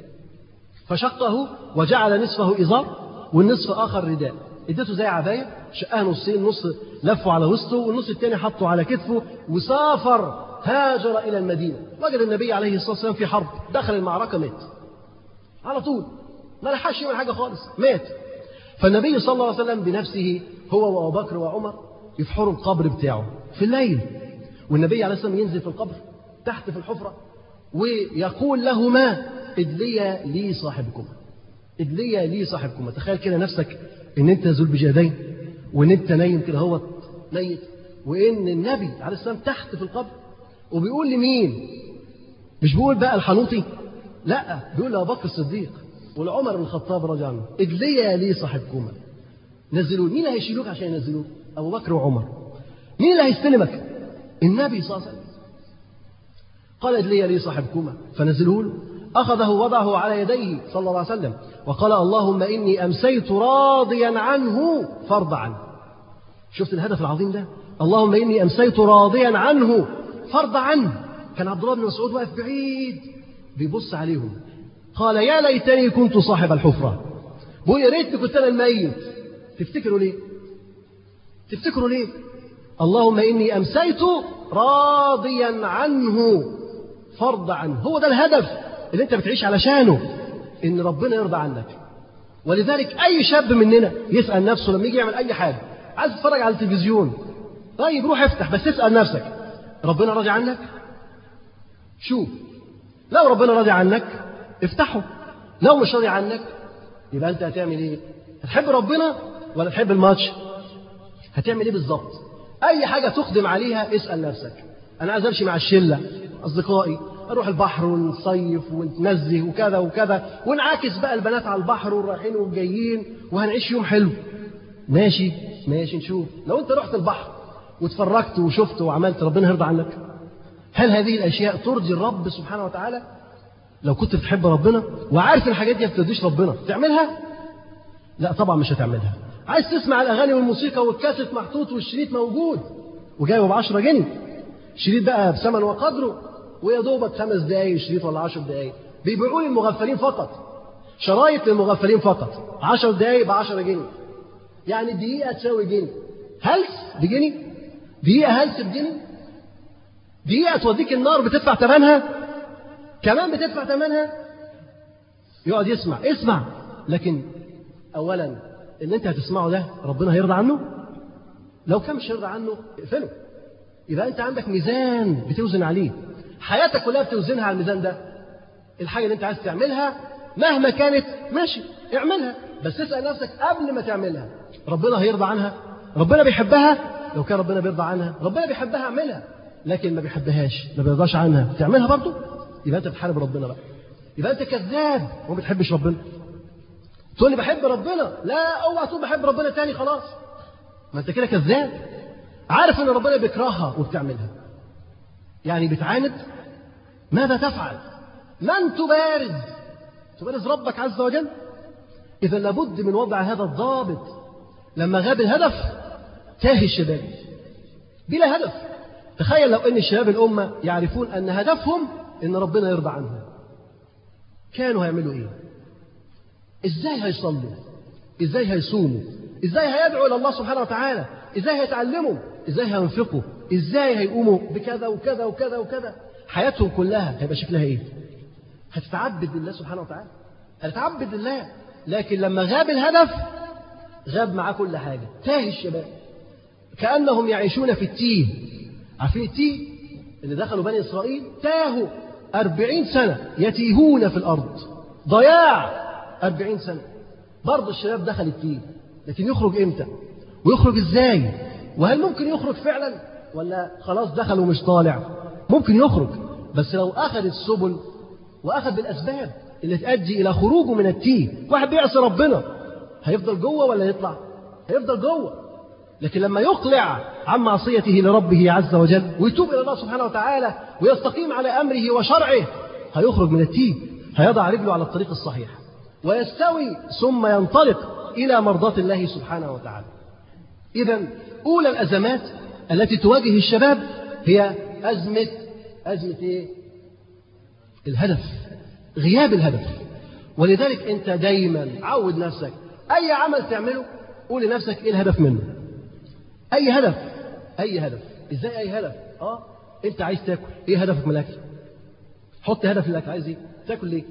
فشقه وجعل نصفه إزار والنصف آخر رداء، ادته زي عباية، شقها نصين، نص لفه على وسطه والنص الثاني حطه على كتفه، وسافر هاجر إلى المدينة. وجد النبي عليه الصلاة والسلام في حرب، دخل المعركة مات على طول، ما لحقش يعمل حاجة خالص، مات. فالنبي صلى الله عليه وسلم بنفسه هو وأبو بكر وعمر يفحروا القبر بتاعه في الليل، والنبي عليه الصلاة والسلام ينزل في القبر تحت في الحفرة ويقول لهما ادليا لي صاحبكما، ادليا لي صاحبكما. تخيل كده نفسك ان انت ذو البجادين وان انت نايم كده هو ميت، وان النبي عليه السلام تحت في القبر وبيقول لمين؟ مش بيقول بقى الحنوطي، لا بيقول لأبو بكر الصديق والعمر بن الخطاب رضي الله عنه ادليا لي صاحبكما، نزلوه. مين اللي هيشيلوك عشان ينزلوك؟ أبو بكر وعمر. مين اللي هيستلمك؟ النبي صلى الله عليه وسلم. قال ادليا لي صاحبكما فنزلوه له، أخذه وضعه على يديه صلى الله عليه وسلم وقال اللهم إني أمسيت راضيا عنه فارض عنه. شفت الهدف العظيم ده؟ اللهم إني أمسيت راضيا عنه فارض عنه. كان عبد الله بن مسعود واقف بعيد بيبص عليهم، قال يا ليتني كنت صاحب الحفرة، بقول يا ريتني كنت أنا الميت. تفتكروا ليه؟ تفتكروا ليه؟ اللهم إني أمسيت راضيا عنه فارض عنه. هو ده الهدف اللي أنت بتعيش علشانه، إن ربنا يرضى عنك. ولذلك أي شاب مننا يسأل نفسه لما يجي يعمل أي حاجة، عايز تتفرج على التلفزيون، طيب روح افتح، بس اسأل نفسك ربنا راضي عنك؟ شوف، لو ربنا راضي عنك افتحه، لو مش راضي عنك يبقى أنت هتعمل إيه؟ هتحب ربنا ولا تحب الماتش؟ هتعمل إيه بالظبط؟ أي حاجة تخدم عليها اسأل نفسك. أنا عايز أمشي مع الشلة أصدقائي، أروح البحر ونصيف ونتنزه وكذا وكذا، ونعاكس بقى البنات على البحر والرايحين والجايين وهنعيش يوم حلو. ماشي ماشي نشوف. لو أنت رحت البحر واتفرجت وشفت وعملت، ربنا يرضى عنك؟ هل هذه الأشياء ترضي الرب سبحانه وتعالى؟ لو كنت بتحب ربنا وعارف الحاجات دي ما بترضيش ربنا تعملها؟ لا طبعا مش هتعملها. عايز تسمع الأغاني والموسيقى والكاسيت محطوط والشريط موجود وجايبه بعشرة جنيه، شريط بقى بثمن وقدره، ويا دوبك خمس دقايق شريط ولا عشر دقايق، بيبيعوا للمغفلين فقط، شرايط للمغفلين فقط، عشر دقايق بعشرة جنيه، يعني دقيقة تساوي جنيه، هلس بجنيه، دقيقة هلس بجنيه، دقيقة توديك النار بتدفع ثمنها، كمان بتدفع ثمنها. يقعد يسمع اسمع، لكن أولا اللي أنت هتسمعه ده ربنا هيرضى عنه؟ لو كان مش هيرضى عنه اقفله. يبقى أنت عندك ميزان بتوزن عليه، حياتك كلها بتوزنها على الميزان ده. الحاجة اللي أنت عايز تعملها مهما كانت ماشي اعملها، بس اسأل نفسك قبل ما تعملها ربنا هيرضى عنها؟ ربنا بيحبها؟ لو كان ربنا بيرضى عنها، ربنا بيحبها اعملها، لكن ما بيحبهاش ما بيرضاش عنها تعملها برضه، يبقى أنت بتحارب ربنا بقى، يبقى أنت كذاب وما بتحبش ربنا. تقول لي بحب ربنا، لا اوعى تقول بحب ربنا تاني خلاص، ما أنت كده كذاب. عارف ان ربنا بيكرهها وبتعملها، يعني بتعاند. ماذا تفعل؟ من تبارز؟ تبارز ربك عز وجل. إذا لابد من وضع هذا الضابط. لما غاب الهدف تاه الشباب بلا هدف. تخيل لو أن الشباب الأمة يعرفون أن هدفهم أن ربنا يرضى عنهم، كانوا هيعملوا إيه؟ إزاي هيصلوا؟ إزاي هيصوموا؟ إزاي هيدعوا إلى الله سبحانه وتعالى؟ إزاي هيتعلموا؟ إزاي هينفقوا؟ إزاي هيقوموا بكذا وكذا وكذا وكذا؟ حياتهم كلها هيبقى شكلها إيه؟ هتتعبد لله سبحانه وتعالى، هتتعبد لله. لكن لما غاب الهدف غاب معاه كل حاجة. تاه الشباب كأنهم يعيشون في التيه. عارفين التيه اللي دخلوا بني إسرائيل؟ تاهوا أربعين سنة يتيهون في الأرض، ضياع أربعين سنة. برضو الشباب دخل التيه، لكن يخرج إمتى؟ ويخرج إزاي؟ وهل ممكن يخرج فعلا؟ ولا خلاص دخل ومش طالع؟ ممكن يخرج، بس لو أخذ السبل وأخذ بالأسباب اللي تؤدي إلى خروجه من التيه. واحد بيعصي ربنا هيفضل جوه ولا يطلع؟ هيفضل جوه. لكن لما يقلع عن معصيته لربه عز وجل ويتوب إلى الله سبحانه وتعالى ويستقيم على أمره وشرعه هيخرج من التيه، هيضع رجله على الطريق الصحيح ويستوي ثم ينطلق إلى مرضاة الله سبحانه وتعالى. إذا أولى الأزمات التي تواجه الشباب هي أزمة أزمة إيه؟ الهدف، غياب الهدف. ولذلك أنت دايما عود نفسك أي عمل تعمله قول لنفسك إيه الهدف منه. أي هدف، أي هدف. إزاي أي هدف؟ آه أنت عايز تاكل، إيه هدفك من الأكل؟ حط هدف لك، عايز إيه؟ تاكل ليه؟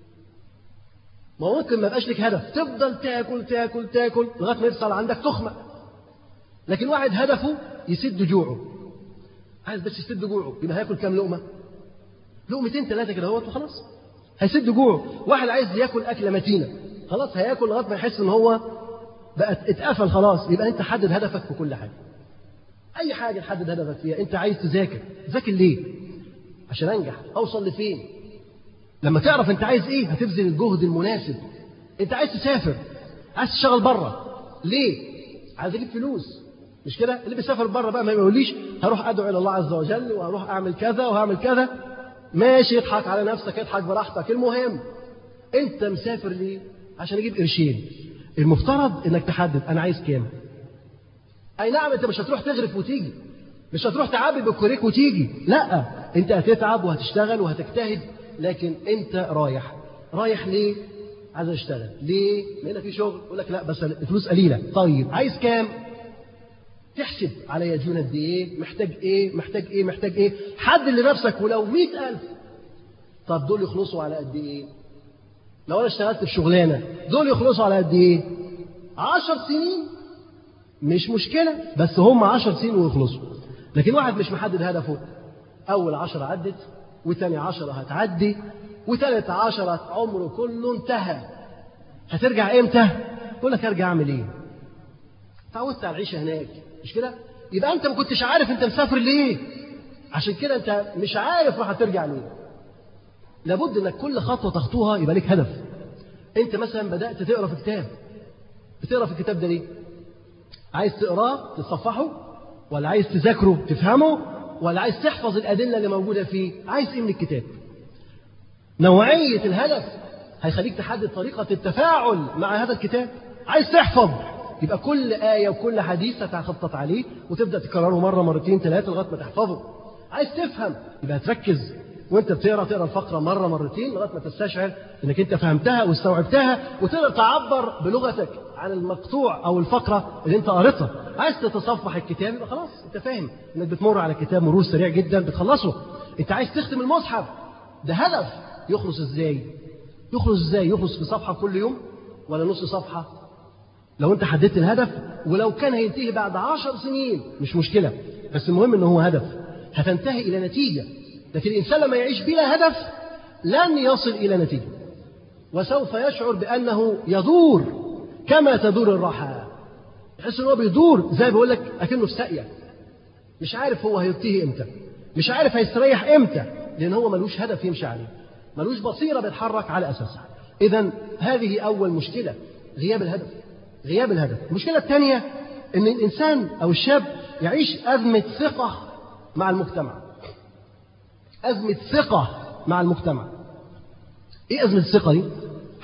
ما ممكن ما يبقاش لك هدف، تفضل تاكل تاكل تاكل لغاية ما يحصل عندك تخمة. لكن واحد هدفه يسد جوعه، عايز بس يسد جوعه، يبقى هياكل كام لقمة؟ لقمتين ثلاثة كده اهوت وخلاص هيسد جوعه. واحد عايز ياكل أكلة متينة، خلاص هياكل لغاية ما يحس إن هو بقت اتقفل خلاص. يبقى أنت حدد هدفك في كل حاجة. أي حاجة تحدد هدفك فيها. أنت عايز تذاكر، تذاكر ليه؟ عشان أنجح، أوصل لفين؟ لما تعرف أنت عايز إيه هتبذل الجهد المناسب. أنت عايز تسافر، عايز تشتغل بره، ليه؟ عايز أجيب فلوس، مش كده؟ اللي بيسافر بره بقى ما يقوليش هروح أدعو إلى الله عز وجل وهروح أعمل كذا وهعمل كذا. ماشي، اضحك على نفسك، اضحك براحتك. المهم أنت مسافر ليه؟ عشان أجيب قرشين. المفترض إنك تحدد أنا عايز كام. أي نعم أنت مش هتروح تغرف وتيجي، مش هتروح تعبي بالكوريك وتيجي، لا، أنت هتتعب وهتشتغل وهتجتهد. لكن أنت رايح رايح ليه؟ عايز أشتغل. ليه؟ لأن في شغل. يقول لك لا بس الفلوس قليلة. طيب عايز كام؟ تحسب على ديون قد إيه، محتاج إيه محتاج إيه محتاج إيه. حدد لنفسك ولو مئة ألف. طب دول يخلصوا على قد إيه؟ لو أنا اشتغلت في شغلانة دول يخلصوا على قد إيه؟ عشر سنين. مش مشكلة، بس هم عشر سنين ويخلصوا. لكن واحد مش محدد هدفه، أول عشرة عدت وتاني عشرة هتعدي وتالت عشرة عمره كله انتهى. هترجع إمتى؟ يقول لك أرجع أعمل إيه؟ تعودت على العيشة هناك، مش كده؟ يبقى أنت ما كنتش عارف أنت مسافر ليه، عشان كده أنت مش عارف راح ترجع ليه. لابد أنك كل خطوة تخطوها يبقى لك هدف. أنت مثلا بدأت تقرأ في كتاب، بتقرأ في الكتاب ده ليه؟ عايز تقراه تتصفحه، ولا عايز تذاكره تفهمه، ولا عايز تحفظ الأدلة اللي موجودة فيه؟ عايز إيه من الكتاب؟ نوعية الهدف هيخليك تحدد طريقة التفاعل مع هذا الكتاب. عايز تحفظ، يبقى كل آية وكل حديث هتخطط عليه وتبدأ تكرره مرة مرتين ثلاثة لغاية ما تحفظه. عايز تفهم، يبقى تركز وانت بتقرا تقرا الفقرة مرة مرتين لغاية ما تستشعر انك انت فهمتها واستوعبتها وتقدر تعبر بلغتك عن المقطوع او الفقرة اللي انت قريتها. عايز تتصفح الكتاب، يبقى خلاص انت فاهم انك بتمر على كتاب مرور سريع جدا بتخلصه. انت عايز تختم المصحف، ده هدف. يخلص ازاي؟ يخلص ازاي؟ يخلص في صفحة كل يوم ولا نص صفحة؟ لو انت حددت الهدف، ولو كان هينتهي بعد عشر سنين مش مشكلة، بس المهم انه هو هدف، هتنتهي الى نتيجة. لكن الانسان لما يعيش بلا هدف لن يصل الى نتيجة، وسوف يشعر بانه يدور كما تدور الرحى. يحس انه بيدور زي بيقول لك اكنه في ساقية، مش عارف هو هينتهي امتى، مش عارف هيستريح امتى، لان هو ملوش هدف يمشي عليه، ملوش بصيرة بيتحرك على اساسها. اذا هذه اول مشكلة، غياب الهدف. غياب الهدف. المشكلة الثانية ان الانسان او الشاب يعيش ازمة ثقة مع المجتمع. أزمة ثقة مع المجتمع. إيه أزمة الثقة دي؟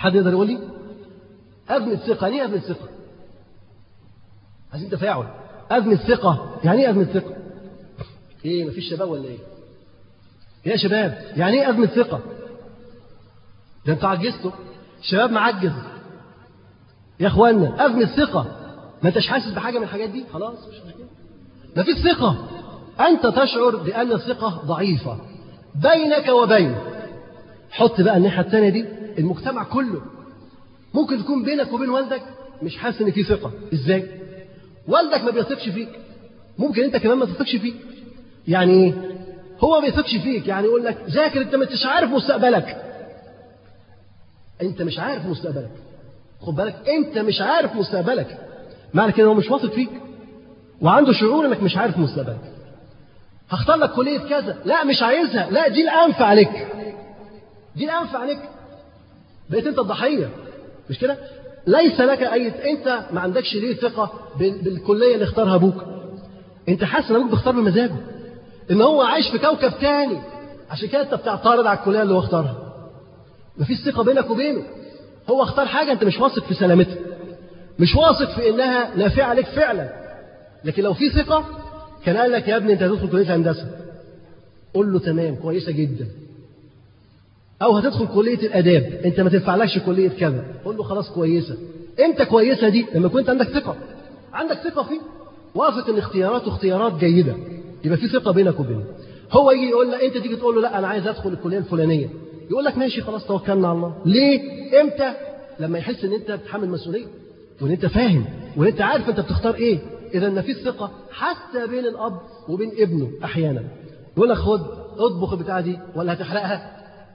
حد يقدر يقول لي أزمة ثقة يعني إيه أزمة ثقة؟ عايزين تفاعل. أزمة ثقة يعني إيه أزمة ثقة؟ إيه مفيش شباب ولا إيه؟ يا شباب يعني إيه أزمة ثقة؟ ده أنتوا عجزتوا. الشباب معجز يا إخوانا. أزمة ثقة ما أنتش حاسس بحاجة من الحاجات دي؟ خلاص مش مشكلة. مفيش ثقة. أنت تشعر بأن الثقة ضعيفة بينك وبينه. حط بقى الناحية الثانية دي المجتمع كله. ممكن تكون بينك وبين والدك مش حاسس ان في ثقة. ازاي؟ والدك ما بيثقش فيك، ممكن انت كمان ما تثقش فيه. يعني ايه؟ هو ما بيثقش فيك، يعني يقول لك ذاكر، انت مش عارف مستقبلك. انت مش عارف مستقبلك، خد بالك، انت مش عارف مستقبلك. معنى كده هو مش واثق فيك وعنده شعور انك مش عارف مستقبلك. هختار لك كلية كذا، لا مش عايزها، لا دي الأنفع عليك، دي الأنفع عليك. بقيت انت الضحية، مش كده؟ ليس لك أي، أنت ما عندكش ليه ثقة بالكلية اللي اختارها أبوك. أنت حاسس إن أبوك بيختار بمزاجه، إن هو عايش في كوكب تاني، عشان كده أنت بتعترض على الكلية اللي هو اختارها. مفيش ثقة بينك وبينه. هو اختار حاجة أنت مش واثق في سلامتها، مش واثق في إنها نافعة عليك فعلا. لكن لو في ثقة كان قال لك يا ابني أنت هتدخل كلية هندسة، قول له تمام كويسة جدا. أو هتدخل كلية الآداب، أنت ما تنفعلكش كلية كذا، قول له خلاص كويسة. أنت كويسة دي لما كنت عندك ثقة، عندك ثقة فيه، واثق إن اختياراته اختيارات جيدة، يبقى في ثقة بينك وبينه. هو يجي يقول لك، أنت تيجي تقول له لا أنا عايز أدخل الكلية الفلانية، يقول لك ماشي خلاص توكلنا على الله. ليه؟ إمتى؟ لما يحس إن أنت بتحمل مسؤولية، وإن أنت فاهم، وإن أنت عارف أنت بتختار إيه. إذا ما فيش ثقة حتى بين الأب وبين ابنه. أحيانا يقول لك خد اطبخ البتاعة دي ولا هتحرقها؟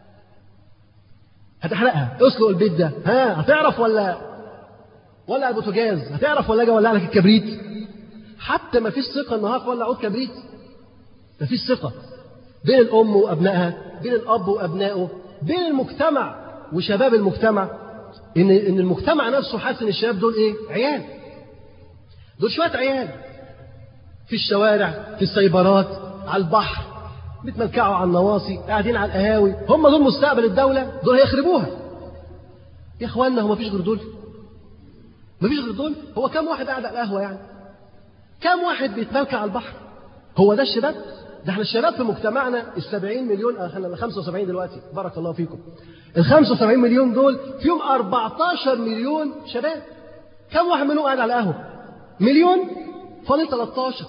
هتحرقها. اسلق البيت ده، ها هتعرف ولا ولا البوتاجاز هتعرف ولا اجي اولع لك الكبريت؟ حتى ما فيش ثقه ان هاك ولا عود كبريت. ما فيش ثقه بين الام وابنائها، بين الاب وابنائه، بين المجتمع وشباب المجتمع. ان ان المجتمع نفسه حاسس ان الشباب دول ايه؟ عيال. دول شويه عيال في الشوارع، في السيبرات، على البحر، بيتملكعوا على النواصي، قاعدين على القهاوي. هم دول مستقبل الدولة، دول هيخربوها. يا اخوانا هو ما فيش غير دول؟ ما فيش غير دول؟ هو كم واحد قاعد على القهوة يعني؟ كم واحد بيتملكع على البحر؟ هو ده الشباب؟ ده احنا الشباب في مجتمعنا السبعين مليون، احنا خمسة وسبعين دلوقتي، بارك الله فيكم. ال خمسة وسبعين مليون دول فيهم أربعتاشر مليون شباب. كم واحد منهم قاعد على القهوة؟ مليون؟ فاضل تلتاشر.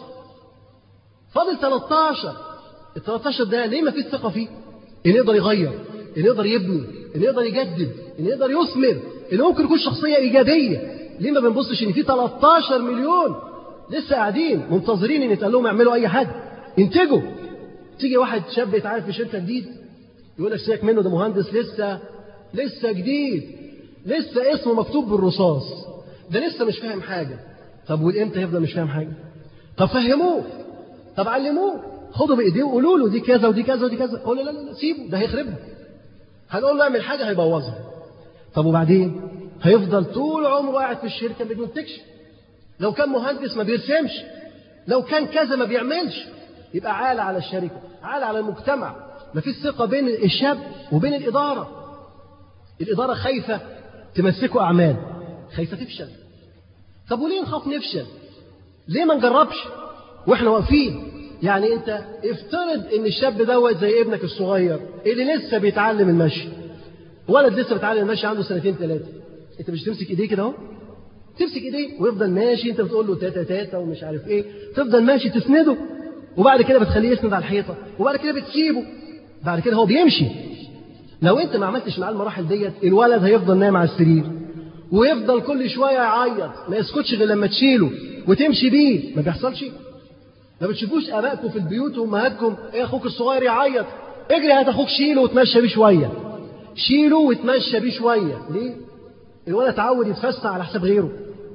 فاضل تلتاشر. ال تلتاشر ده ليه ما فيش ثقة فيه؟ إن يقدر يغير، إن يقدر يبني، إن يقدر يجدد، إن يقدر يثمر، إن ممكن يكون شخصية إيجابية. ليه ما بنبصش إن في تلتاشر مليون لسه قاعدين منتظرين إن يتقال لهم يعملوا أي حاجة، ينتجوا. تيجي واحد شاب يتعرف في شركة جديد يقول لك سيبك منه، ده مهندس لسه لسه جديد، لسه اسمه مكتوب بالرصاص، ده لسه مش فاهم حاجة. طب والإمتى يفضل مش فاهم حاجة؟ طب فهموه، طب علموه، خدوا بايديه وقولوا له دي كذا ودي كذا ودي كذا. قول له لا لا لا سيبه، ده هيخربها. هنقول له اعمل حاجه هيبوظها. طب وبعدين هيفضل طول عمره قاعد في الشركه ما بينتجش. لو كان مهندس ما بيرسمش، لو كان كذا ما بيعملش. يبقى عالة على الشركه، عالة على المجتمع. ما فيش ثقه بين الشاب وبين الاداره. الاداره خايفه تمسكوا اعمال، خايفه تفشل. طب وليه نخاف نفشل؟ ليه ما نجربش واحنا واقفين؟ يعني انت افترض ان الشاب دوت زي ابنك الصغير اللي لسه بيتعلم المشي. ولد لسه بيتعلم المشي عنده سنتين ثلاثه، انت مش تمسك ايديه كده اهو؟ تمسك ايديه ويفضل ماشي، انت بتقول له تاتا تاتا ومش عارف ايه، تفضل ماشي تسنده، وبعد كده بتخليه يسند على الحيطه، وبعد كده بتسيبه، بعد كده هو بيمشي. لو انت ما عملتش معاه المراحل ديت، الولد هيفضل نايم على السرير ويفضل كل شويه يعيط، ما يسكتش غير لما تشيله وتمشي بيه. ما بيحصلش؟ ما بتشوفوش ابائكم في البيوت وامهاتكم ايه اخوك الصغير يعيط، اجري هات اخوك شيله وتمشى بيه شويه، شيله وتمشى بيه شويه. ليه؟ الولد اتعود يتفسح على حساب غيره،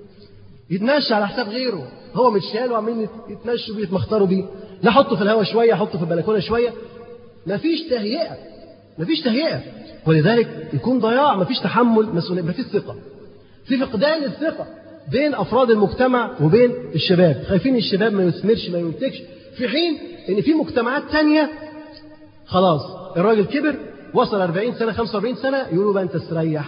يتمشى على حساب غيره. هو متشال وعمالين يتمشوا بيه يتمخطروا بيه، لا حطه في الهواء شويه، حطه في البلكونه شويه. مفيش تهيئه، مفيش تهيئه، ولذلك يكون ضياع، مفيش تحمل مسؤوليه، مفيش ثقه، في فقدان الثقه بين أفراد المجتمع وبين الشباب. خايفين الشباب ما يثمرش ما ينتجش، في حين إن في مجتمعات تانية خلاص الراجل كبر وصل أربعين سنة خمسة وأربعين سنة يقولوا بقى أنت استريح،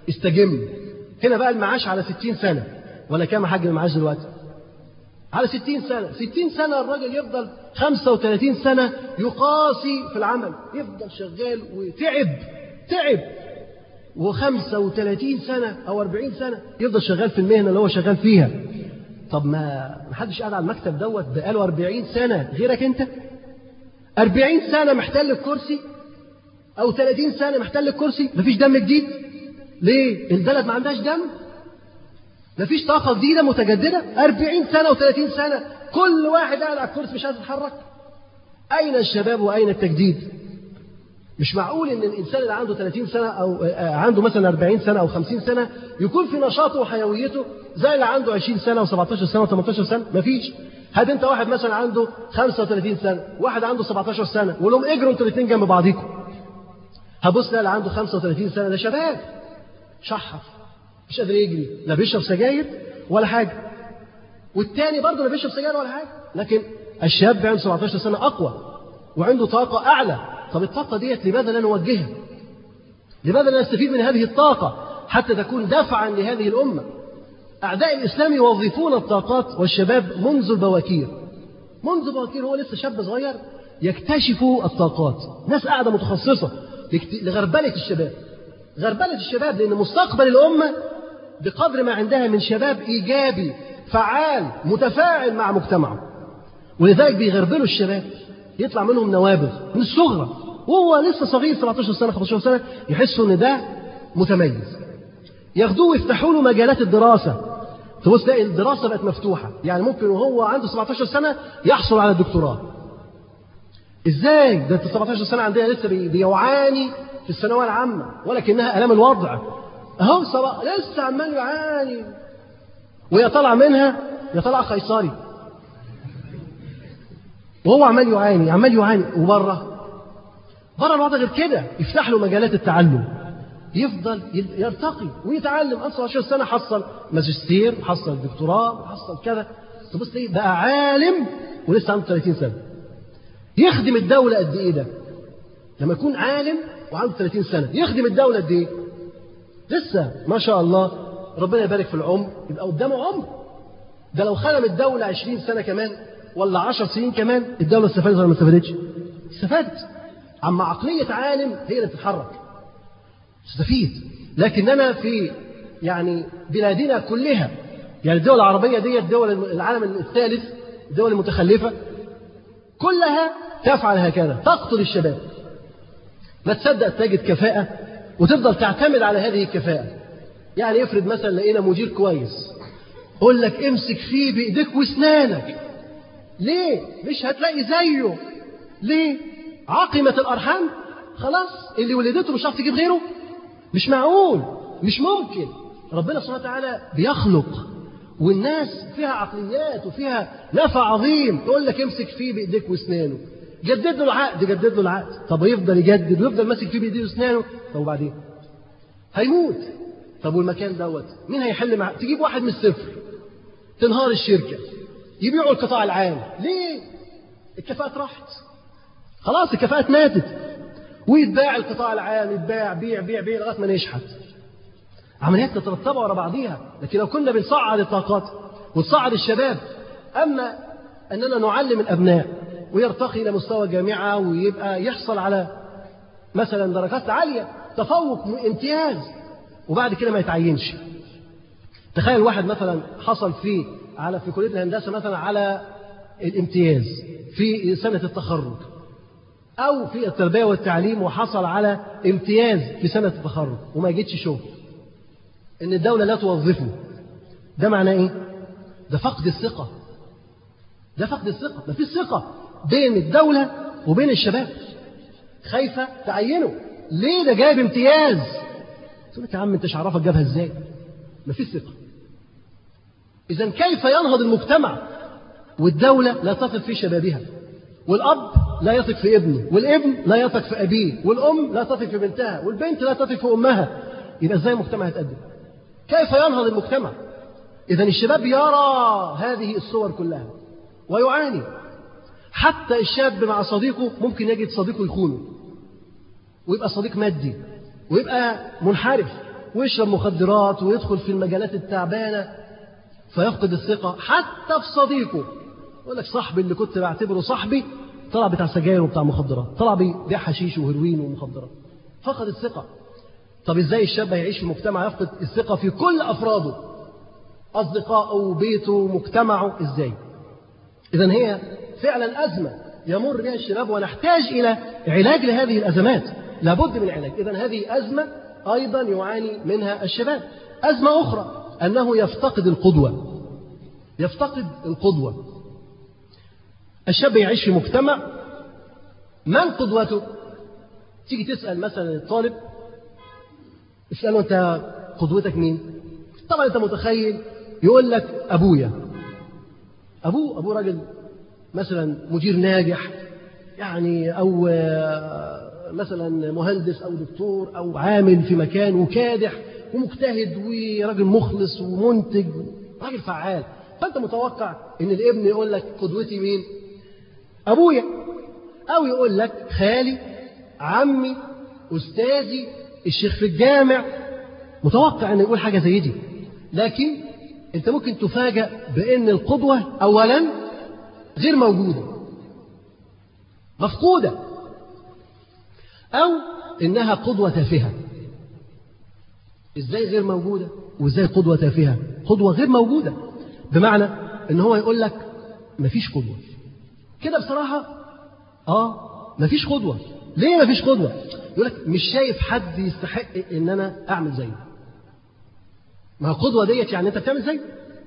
استجم. هنا بقى المعاش على ستين سنة، ولا كام حاج المعاش دلوقتي؟ على ستين سنة. ستين سنة الراجل يفضل خمسة وثلاثين سنة يقاسي في العمل، يفضل شغال وتعب تعب وخمسة وثلاثين سنة أو أربعين سنة يفضل شغال في المهنة اللي هو شغال فيها. طب ما محدش قاعد على المكتب دوت بقاله أربعين سنة غيرك أنت؟ أربعين سنة محتل الكرسي أو ثلاثين سنة محتل الكرسي، مفيش دم جديد. ليه؟ البلد ما عندهاش دم؟ مفيش طاقة جديدة متجددة؟ أربعين سنة وثلاثين سنة كل واحد قاعد على الكرسي مش عايز يتحرك. أين الشباب وأين التجديد؟ مش معقول إن الإنسان اللي عنده ثلاثين سنة أو عنده مثلا أربعين سنة أو خمسين سنة يكون في نشاطه وحيويته زي اللي عنده عشرين سنة وسبعتاشر سنة وثمانية عشر سنة. مفيش. هات أنت واحد مثلا عنده خمسة وثلاثين سنة، واحد عنده سبعتاشر سنة، ولهم اجروا أنتوا الاثنين جنب بعضيكم. هبص لا اللي عنده خمسة وثلاثين سنة ده شباب شحف مش قادر يجري، لا بيشرب سجاير ولا حاجة، والتاني برضه لا بيشرب سجاير ولا حاجة. لكن الشاب عنده سبعتاشر سنة أقوى وعنده طاقة أعلى. طب الطاقة ديت لماذا لا نوجهها؟ لماذا لا نستفيد من هذه الطاقة حتى تكون دفعا لهذه الأمة؟ أعداء الإسلام يوظفون الطاقات والشباب منذ البواكير. منذ البواكير هو لسه شاب صغير يكتشف الطاقات. ناس قاعدة متخصصة لغربلة الشباب، غربلة الشباب، لأن مستقبل الأمة بقدر ما عندها من شباب إيجابي فعال متفاعل مع مجتمعه. ولذلك بيغربلوا الشباب، يطلع منهم نوابغ من الصغرى وهو لسه صغير سبعتاشر سنة خمستاشر سنة، يحسوا إن ده متميز، ياخدوه ويفتحوا له مجالات الدراسة. تبص تلاقي الدراسة بقت مفتوحة، يعني ممكن وهو عنده سبعتاشر سنة يحصل على الدكتوراه. إزاي؟ ده أنت سبعتاشر سنة عندنا لسه بيعاني في الثانوية العامة ولكنها ألام الوضع. أهو لسه عمال يعاني ويطلع منها يطلع قيصري وهو عمال يعاني عمال يعاني. وبره بره الوضع غير كده، يفتح له مجالات التعلم، يفضل يرتقي ويتعلم. أصلا عشر سنة حصل ماجستير، حصل دكتوراه، حصل كذا. تبص ليه بقى عالم ولسه عنده ثلاثين سنة. يخدم الدولة قد إيه ده؟ لما يكون عالم وعنده ثلاثين سنة يخدم الدولة قد إيه؟ لسه ما شاء الله ربنا يبارك في العمر، يبقى قدامه عمر. ده لو خدم الدولة عشرين سنة كمان ولا عشر سنين كمان الدولة استفادت ولا ما استفادتش؟ استفادت. أما عقلية عالم هي اللي بتتحرك تستفيد. لكننا في يعني بلادنا كلها، يعني الدول العربية دي الدول العالم الثالث، الدول المتخلفة كلها تفعل هكذا، تقتل الشباب. ما تصدق تجد كفاءة وتفضل تعتمد على هذه الكفاءة. يعني يفرض مثلا لقينا مدير كويس، قول لك امسك فيه بإيديك واسنانك. ليه؟ مش هتلاقي زيه. ليه؟ عقمة الأرحام خلاص، اللي ولدته مش هتعرف تجيب غيره. مش معقول، مش ممكن. ربنا سبحانه وتعالى بيخلق والناس فيها عقليات وفيها نفع عظيم، يقول لك امسك فيه بإيديك واسنانه، جدد له العقد، جدد له العقد. طب يفضل يجدد ويفضل ماسك فيه بإيديه واسنانه، طب وبعدين هيموت. طب والمكان دوت مين هيحل معاه؟ تجيب واحد من الصفر، تنهار الشركة، يبيعوا القطاع العام. ليه؟ الكفاءة راحت خلاص، الكفاءة ماتت. ويتباع القطاع العام، يتباع بيع بيع بيع لغاية ما نشحت. عمليات تترتب ورا بعضيها. لكن لو كنا بنصعد الطاقات ونصعد الشباب، أما أننا نعلم الأبناء ويرتقي إلى مستوى جامعة ويبقى يحصل على مثلا درجات عالية، تفوق امتياز، وبعد كده ما يتعينش. تخيل واحد مثلا حصل فيه على في كلية الهندسة مثلا على الامتياز في سنة التخرج، أو في التربية والتعليم وحصل على امتياز في سنة التخرج وما يجدش شغل، إن الدولة لا توظفه. ده معناه إيه؟ ده فقد الثقة. ده فقد الثقة. ما فيش ثقة بين الدولة وبين الشباب، خايفة تعينه. ليه؟ ده جايب امتياز. تقول لك يا عم أنت مش عارفك جابها إزاي؟ ما فيش ثقة. إذن كيف ينهض المجتمع والدولة لا تثق في شبابها، والأب لا يثق في ابنه، والابن لا يثق في أبيه، والأم لا تثق في بنتها، والبنت لا تثق في أمها؟ يبقى إزاي المجتمع يتقدم؟ كيف ينهض المجتمع؟ إذن الشباب يرى هذه الصور كلها ويعاني. حتى الشاب مع صديقه ممكن يجد صديقه يخونه، ويبقى صديق مادي، ويبقى منحرف، ويشرب مخدرات ويدخل في المجالات التعبانة فيفقد الثقة حتى في صديقه. يقول لك صاحبي اللي كنت بعتبره صاحبي طلع بتاع سجاير وبتاع مخدرات، طلع بيبيع حشيش وهيروين ومخدرات، فقد الثقة. طب ازاي الشاب هيعيش في مجتمع يفقد الثقة في كل أفراده، أصدقائه وبيته ومجتمعه؟ ازاي؟ إذن هي فعلا أزمة يمر بها الشباب، ونحتاج إلى علاج لهذه الأزمات، لابد من علاج. إذن هذه أزمة أيضا يعاني منها الشباب. أزمة أخرى أنه يفتقد القدوة، يفتقد القدوة. الشاب يعيش في مجتمع من قدوته؟ تيجي تسأل مثلا الطالب، اسأله أنت قدوتك مين؟ طبعا أنت متخيل يقول لك أبويا. أبوه أبوه راجل مثلا مدير ناجح يعني، أو مثلا مهندس أو دكتور أو عامل في مكان وكادح ومجتهد وراجل مخلص ومنتج راجل فعال. فأنت متوقع إن الابن يقول لك قدوتي مين؟ أبويا. أو يقول لك خالي، عمي، أستاذي، الشيخ في الجامع. متوقع أن يقول حاجة زي دي، لكن أنت ممكن تفاجأ بأن القدوة أولا غير موجودة، مفقودة، أو إنها قدوة تافهة. إزاي غير موجودة وإزاي قدوة تافهة؟ قدوة غير موجودة بمعنى إن هو يقول لك مفيش قدوة كده بصراحة. آه مفيش قدوة. ليه مفيش قدوة؟ يقول لك مش شايف حد يستحق إن أنا أعمل زيه. ما هو القدوة ديت يعني أنت بتعمل زيه،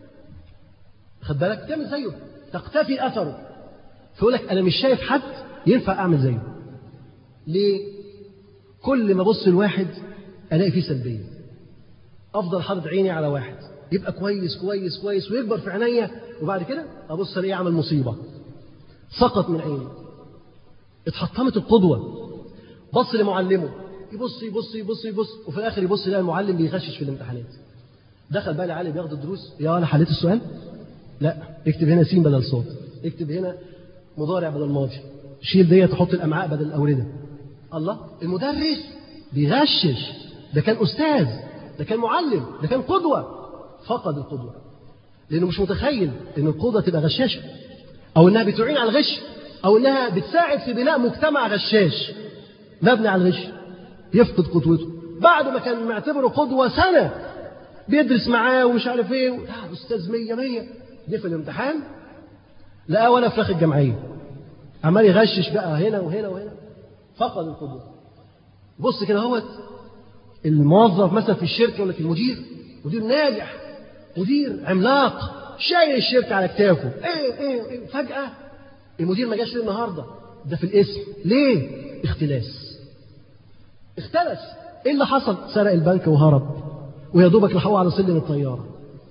خد بالك، بتعمل زيه، تقتفي أثره. فيقول لك أنا مش شايف حد ينفع أعمل زيه. ليه؟ كل ما أبص لواحد ألاقي فيه سلبية، أفضل حاطط عيني على واحد يبقى كويس كويس كويس ويكبر في عينيا، وبعد كده أبص ألاقيه عمل مصيبة، سقط من عيني، اتحطمت القدوة. بص لمعلمه، يبص يبص يبص يبص وفي الآخر يبص يلاقي المعلم بيغشش في الامتحانات. دخل بقى العالم بياخد الدروس، يا أنا حليت السؤال؟ لا، اكتب هنا سين بدل صوت، اكتب هنا مضارع بدل ماضي، شيل دي تحط الأمعاء بدل الأوردة. الله، المدرس بيغشش. ده كان أستاذ، ده كان معلم، ده كان قدوة. فقد القدوة لأنه مش متخيل إن القدوة تبقى غشاشة، أو إنها بتعين على الغش، أو إنها بتساعد في بناء مجتمع غشاش مبني على الغش. يفقد قدوته بعد ما كان معتبره قدوة سنة بيدرس معاه ومش عارف ايه، ده أستاذ مية مية، جه في الامتحان لقاه ولا فراخ الجمعية، عمال يغشش بقى هنا وهنا وهنا. فقد القدوة. بص كده اهوت الموظف مثلا في الشركة يقول لك المدير مدير ناجح، مدير عملاق، شايل الشركة على كتافه، ايه ايه ايه، فجأة المدير ما جاش ليه النهارده؟ ده في الاسم. ليه؟ اختلاس. اختلس. ايه اللي حصل؟ سرق البنك وهرب، ويا دوبك لحقوه على سلم الطيارة.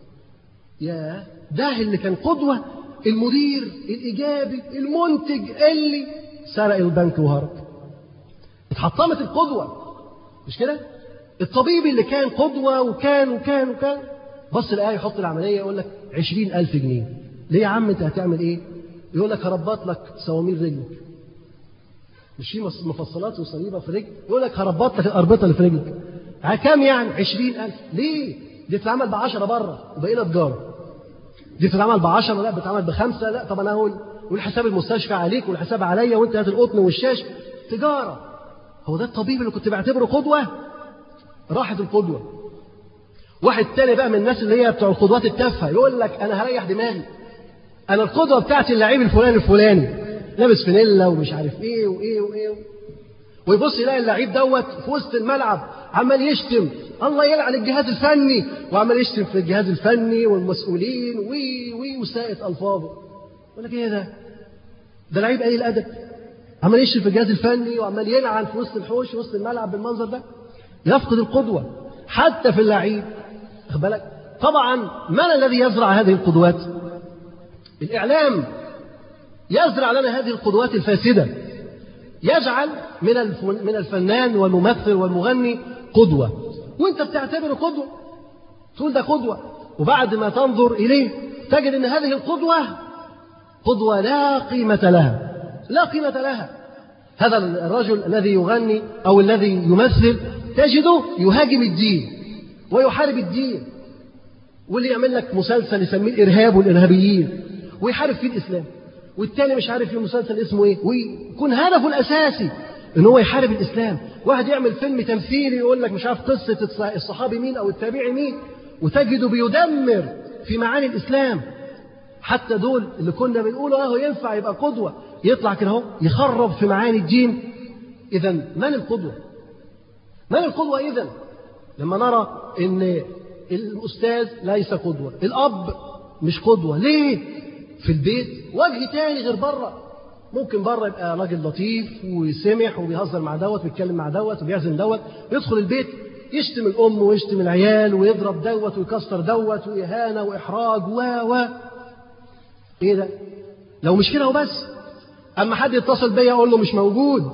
يا ده اللي كان قدوة، المدير الإيجابي المنتج اللي سرق البنك وهرب. اتحطمت القدوة، مش كده؟ الطبيب اللي كان قدوة وكان وكان وكان بص لقاه يحط العملية يقول لك عشرين ألف جنيه. ليه يا عم أنت هتعمل إيه؟ يقول لك هربط لك صواميل رجلك. مش في مفصلات وصليبة في رجل؟ يقول لك هربط لك الأربطة اللي في رجلك. كام يعني؟ عشرين ألف. ليه؟ دي بتتعمل بعشرة بره وبقينا تجارة. دي بتتعمل بعشرة، لا بتتعمل بخمسة، لا طب أنا هقول والحساب المستشفى عليك والحساب عليا وأنت هات القطن والشاش. تجارة. هو ده الطبيب اللي كنت بعتبره قدوة؟ راحت القدوة. واحد تاني بقى من الناس اللي هي بتوع القدوات التافهة يقول لك أنا هريح دماغي، أنا القدوة بتاعتي اللعيب الفلاني الفلاني لابس فانيلا ومش عارف إيه وإيه وإيه، ويبص يلاقي اللعيب دوت في وسط الملعب عمال يشتم الله يلعن الجهاز الفني، وعمال يشتم في الجهاز الفني والمسؤولين وي وي وسائط ألفاظه. يقول لك إيه ده؟ ده لعيب قليل الأدب عمال يشتم في الجهاز الفني وعمال يلعن في وسط الحوش في وسط الملعب بالمنظر ده. يفقد القدوة حتى في اللعيب. خد بالك. طبعا من الذي يزرع هذه القدوات؟ الإعلام يزرع لنا هذه القدوات الفاسدة، يجعل من من الفنان والممثل والمغني قدوة، وانت بتعتبره قدوة، تقول ده قدوة، وبعد ما تنظر إليه تجد أن هذه القدوة قدوة لا قيمة لها، لا قيمة لها. هذا الرجل الذي يغني أو الذي يمثل تجده يهاجم الدين، ويحارب الدين، واللي يعمل لك مسلسل يسميه الإرهاب والإرهابيين ويحارب فيه الإسلام، والتاني مش عارف في مسلسل اسمه إيه، ويكون هدفه الأساسي إن هو يحارب الإسلام. واحد يعمل فيلم تمثيلي يقول لك مش عارف قصة الصحابي مين أو التابعي مين، وتجده بيدمر في معاني الإسلام. حتى دول اللي كنا بنقوله أهو ينفع يبقى قدوة، يطلع كده اهو يخرب في معاني الدين. إذا من القدوة؟ من القدوة إذا؟ لما نرى إن الأستاذ ليس قدوة، الأب مش قدوة، ليه؟ في البيت وجه تاني غير بره. ممكن بره يبقى راجل لطيف وسمح وبيهزر مع دوت ويتكلم مع دوت وبيعزم دوت، يدخل البيت يشتم الأم ويشتم العيال ويضرب دوت ويكسر دوت وإهانة وإحراج و و إيه ده؟ لو مش كده وبس، أما حد يتصل بيا أقول له مش موجود،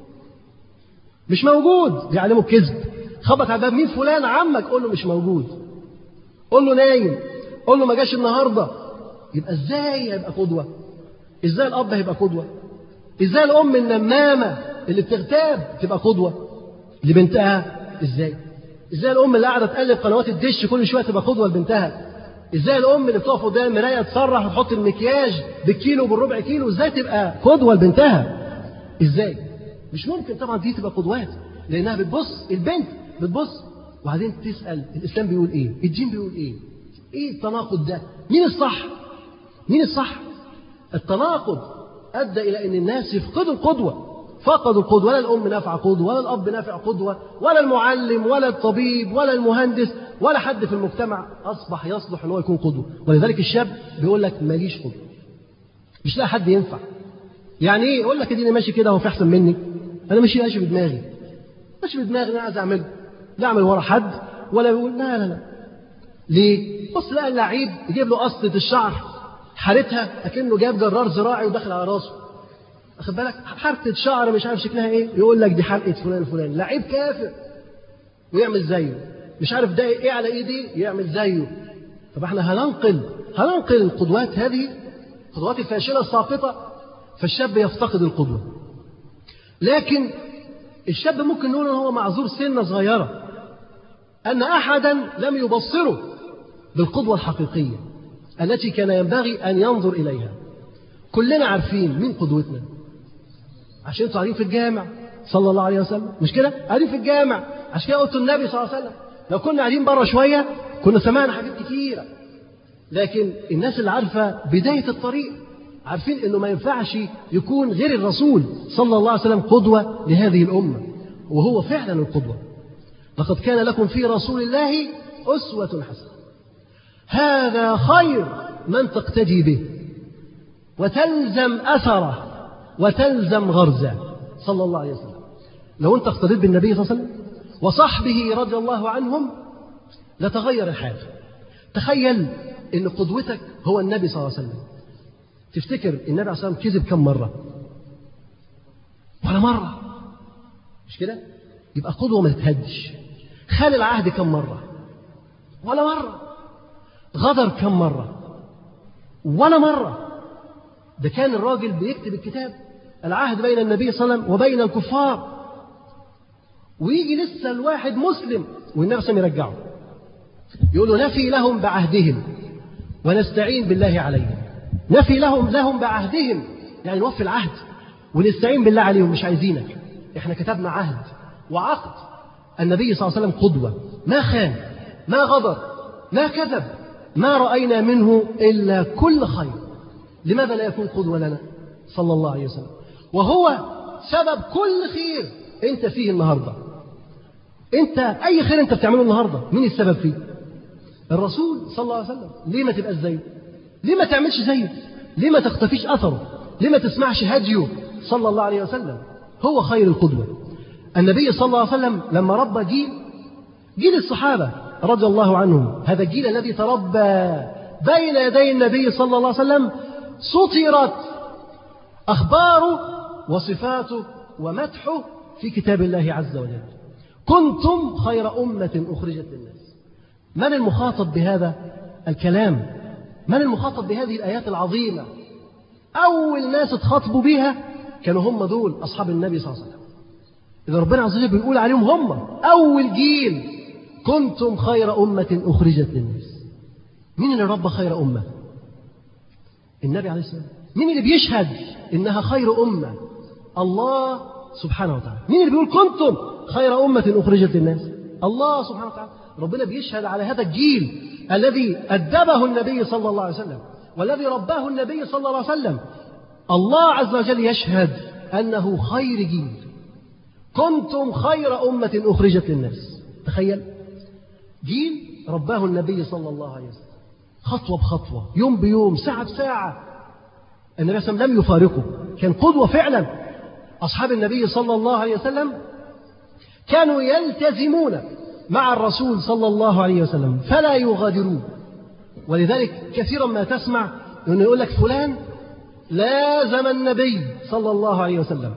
مش موجود، بيعلمه الكذب. خبط على الباب، مين فلان؟ عمك. قول له مش موجود، قول له نايم، قول له ما جاش النهارده. يبقى ازاي هيبقى قدوه؟ ازاي الاب هيبقى قدوه؟ ازاي الام النمامه اللي بتغتاب تبقى قدوه لبنتها؟ ازاي؟ ازاي الام اللي قاعده تقلب قنوات الدش كل شويه تبقى قدوه لبنتها؟ ازاي الام اللي بتقف قدام المرايه تسرح وتحط المكياج بالكيلو وبالربع كيلو ازاي تبقى قدوه لبنتها؟ ازاي؟ مش ممكن طبعا دي تبقى قدوات، لانها بتبص البنت بتبص وبعدين تسال الاسلام بيقول ايه؟ الدين بيقول ايه؟ ايه التناقض ده؟ مين الصح؟ مين الصح؟ التناقض ادى الى ان الناس يفقدوا القدوه، فقدوا القدوه. ولا الام نافعه قدوه، ولا الاب نافع قدوه، ولا المعلم، ولا الطبيب، ولا المهندس، ولا حد في المجتمع اصبح يصلح ان هو يكون قدوه. ولذلك الشاب بيقول لك ماليش قدوه، مش لاقي حد ينفع. يعني ايه؟ يقول لك اديني ماشي كده هو في احسن مني، انا ماشي ماشي بدماغي، ماشي بدماغي انا عايز اعمله، لا اعمل ورا حد ولا يقول لا لا لا. ليه؟ بص لقى اللعيب يجيب له قصة الشعر حارتها اكنه جاب جرار زراعي ودخل على راسه. اخد بالك؟ حارة شعر مش عارف شكلها ايه، يقول لك دي حلقة فلان الفلاني، لعيب كافر ويعمل زيه. مش عارف ده ايه على ايدي يعمل زيه. طب احنا هننقل هننقل القدوات هذه، القدوات الفاشلة الساقطة، فالشاب يفتقد القدوة. لكن الشاب ممكن نقول ان هو معذور سنة صغيرة، أن أحدا لم يبصره بالقدوة الحقيقية التي كان ينبغي أن ينظر إليها. كلنا عارفين مين قدوتنا، عشان انتوا قاعدين في الجامع صلى الله عليه وسلم، مش كده؟ قاعدين في الجامع، عشان كده قلت النبي صلى الله عليه وسلم. لو كنا قاعدين بره شوية كنا سمعنا حاجات كتيرة. لكن الناس اللي عارفة بداية الطريق عارفين إنه ما ينفعش يكون غير الرسول صلى الله عليه وسلم قدوة لهذه الأمة، وهو فعلا القدوة. لقد كان لكم في رسول الله أسوة حسنة، هذا خير من تقتدي به وتلزم أثره وتلزم غرزه صلى الله عليه وسلم. لو أنت اقتديت بالنبي صلى الله عليه وسلم وصحبه رضي الله عنهم لتغير الحال. تخيل أن قدوتك هو النبي صلى الله عليه وسلم. تفتكر النبي عليه الصلاة والسلام كذب كم مرة؟ ولا مرة، مش كده؟ يبقى قدوة ما تتهدش. خان العهد كم مرة؟ ولا مرة. غدر كم مرة؟ ولا مرة. ده كان الراجل بيكتب الكتاب العهد بين النبي صلى الله عليه وسلم وبين الكفار، ويجي لسه الواحد مسلم والنبي صلى الله عليه وسلم يرجعه، يقول له نفي لهم بعهدهم ونستعين بالله عليهم. نفي لهم لهم بعهدهم يعني نوفي العهد ونستعين بالله عليهم، مش عايزينك، احنا كتبنا عهد وعقد. النبي صلى الله عليه وسلم قدوة، ما خان، ما غدر، ما كذب، ما رأينا منه إلا كل خير. لماذا لا يكون قدوة لنا صلى الله عليه وسلم؟ وهو سبب كل خير أنت فيه النهاردة. أنت أي خير أنت بتعمله النهاردة مين السبب فيه؟ الرسول صلى الله عليه وسلم. ليه ما تبقاش زيه؟ ليه ما تعملش زيه؟ ليه ما تختفيش أثره؟ ليه ما تسمعش هديه صلى الله عليه وسلم؟ هو خير القدوة. النبي صلى الله عليه وسلم لما ربى جيل جيل الصحابة رضي الله عنهم، هذا الجيل الذي تربى بين يدي النبي صلى الله عليه وسلم، سطرت أخباره وصفاته ومدحه في كتاب الله عز وجل. كنتم خير أمة أخرجت للناس. من المخاطب بهذا الكلام؟ من المخاطب بهذه الآيات العظيمة؟ أول ناس اتخاطبوا بها كانوا هم دول أصحاب النبي صلى الله عليه وسلم. إذا ربنا عز وجل بيقول عليهم هم أول جيل كنتم خير أمة أخرجت للناس. مين اللي ربى خير أمة؟ النبي عليه السلام. مين اللي بيشهد إنها خير أمة؟ الله سبحانه وتعالى. مين اللي بيقول كنتم خير أمة أخرجت للناس؟ الله سبحانه وتعالى. ربنا بيشهد على هذا الجيل الذي أدبه النبي صلى الله عليه وسلم والذي رباه النبي صلى الله عليه وسلم. الله عز وجل يشهد أنه خير جيل. كنتم خير أمة أخرجت للناس. تخيل جيل رباه النبي صلى الله عليه وسلم خطوة بخطوة، يوم بيوم، ساعة بساعة. النبي صلى الله عليه وسلم لم يفارقه، كان قدوة فعلا. أصحاب النبي صلى الله عليه وسلم كانوا يلتزمون مع الرسول صلى الله عليه وسلم فلا يغادرون. ولذلك كثيرا ما تسمع أنه يقول لك فلان لازم النبي صلى الله عليه وسلم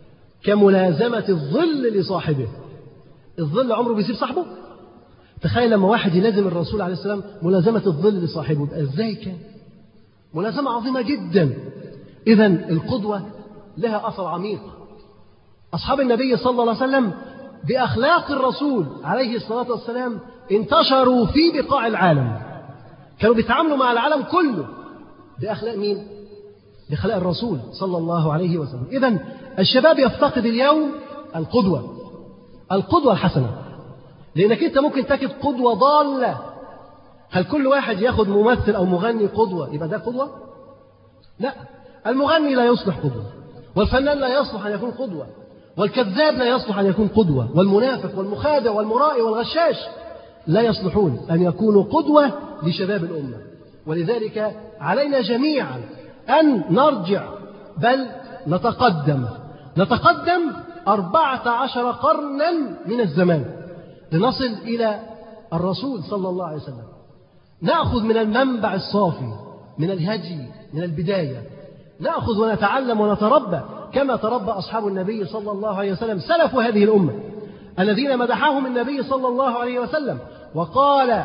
كملازمة الظل لصاحبه. الظل عمره بيسيب صاحبه؟ تخيل لما واحد يلازم الرسول عليه السلام ملازمة الظل لصاحبه، يبقى ازاي كان؟ ملازمة عظيمة جدا. إذن القدوة لها أثر عميق. أصحاب النبي صلى الله عليه وسلم بأخلاق الرسول عليه الصلاة والسلام انتشروا في بقاع العالم. كانوا بيتعاملوا مع العالم كله بأخلاق مين؟ بأخلاق الرسول صلى الله عليه وسلم. إذن الشباب يفتقد اليوم القدوة، القدوة الحسنة، لأنك أنت ممكن تجد قدوة ضالة. هل كل واحد ياخد ممثل أو مغني قدوة يبقى ده قدوة؟ لا، المغني لا يصلح قدوة، والفنان لا يصلح أن يكون قدوة، والكذاب لا يصلح أن يكون قدوة، والمنافق والمخادع والمرائي والغشاش لا يصلحون أن يكونوا قدوة لشباب الأمة. ولذلك علينا جميعا أن نرجع بل نتقدم نتقدم أربعة عشر قرنا من الزمان لنصل إلى الرسول صلى الله عليه وسلم. نأخذ من المنبع الصافي، من الهدي، من البداية، نأخذ ونتعلم ونتربى كما تربى أصحاب النبي صلى الله عليه وسلم سلف هذه الأمة الذين مدحهم النبي صلى الله عليه وسلم وقال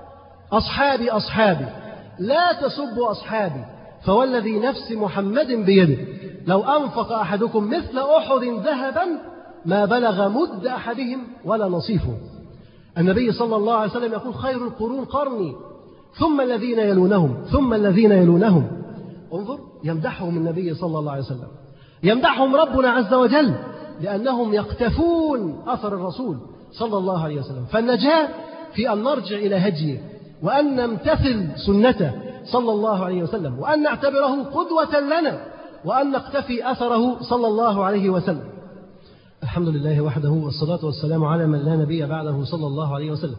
أصحابي أصحابي لا تسبوا أصحابي فوالذي نفس محمد بيده لو أنفق أحدكم مثل أحد ذهبا ما بلغ مد أحدهم ولا نصيفه. النبي صلى الله عليه وسلم يقول خير القرون قرني ثم الذين يلونهم ثم الذين يلونهم. انظر يمدحهم النبي صلى الله عليه وسلم، يمدحهم ربنا عز وجل لأنهم يقتفون أثر الرسول صلى الله عليه وسلم. فالنجاة في أن نرجع إلى هديه وأن نمتثل سنته صلى الله عليه وسلم وأن نعتبره قدوة لنا وأن نقتفي أثره صلى الله عليه وسلم. الحمد لله وحده والصلاة والسلام على من لا نبي بعده صلى الله عليه وسلم.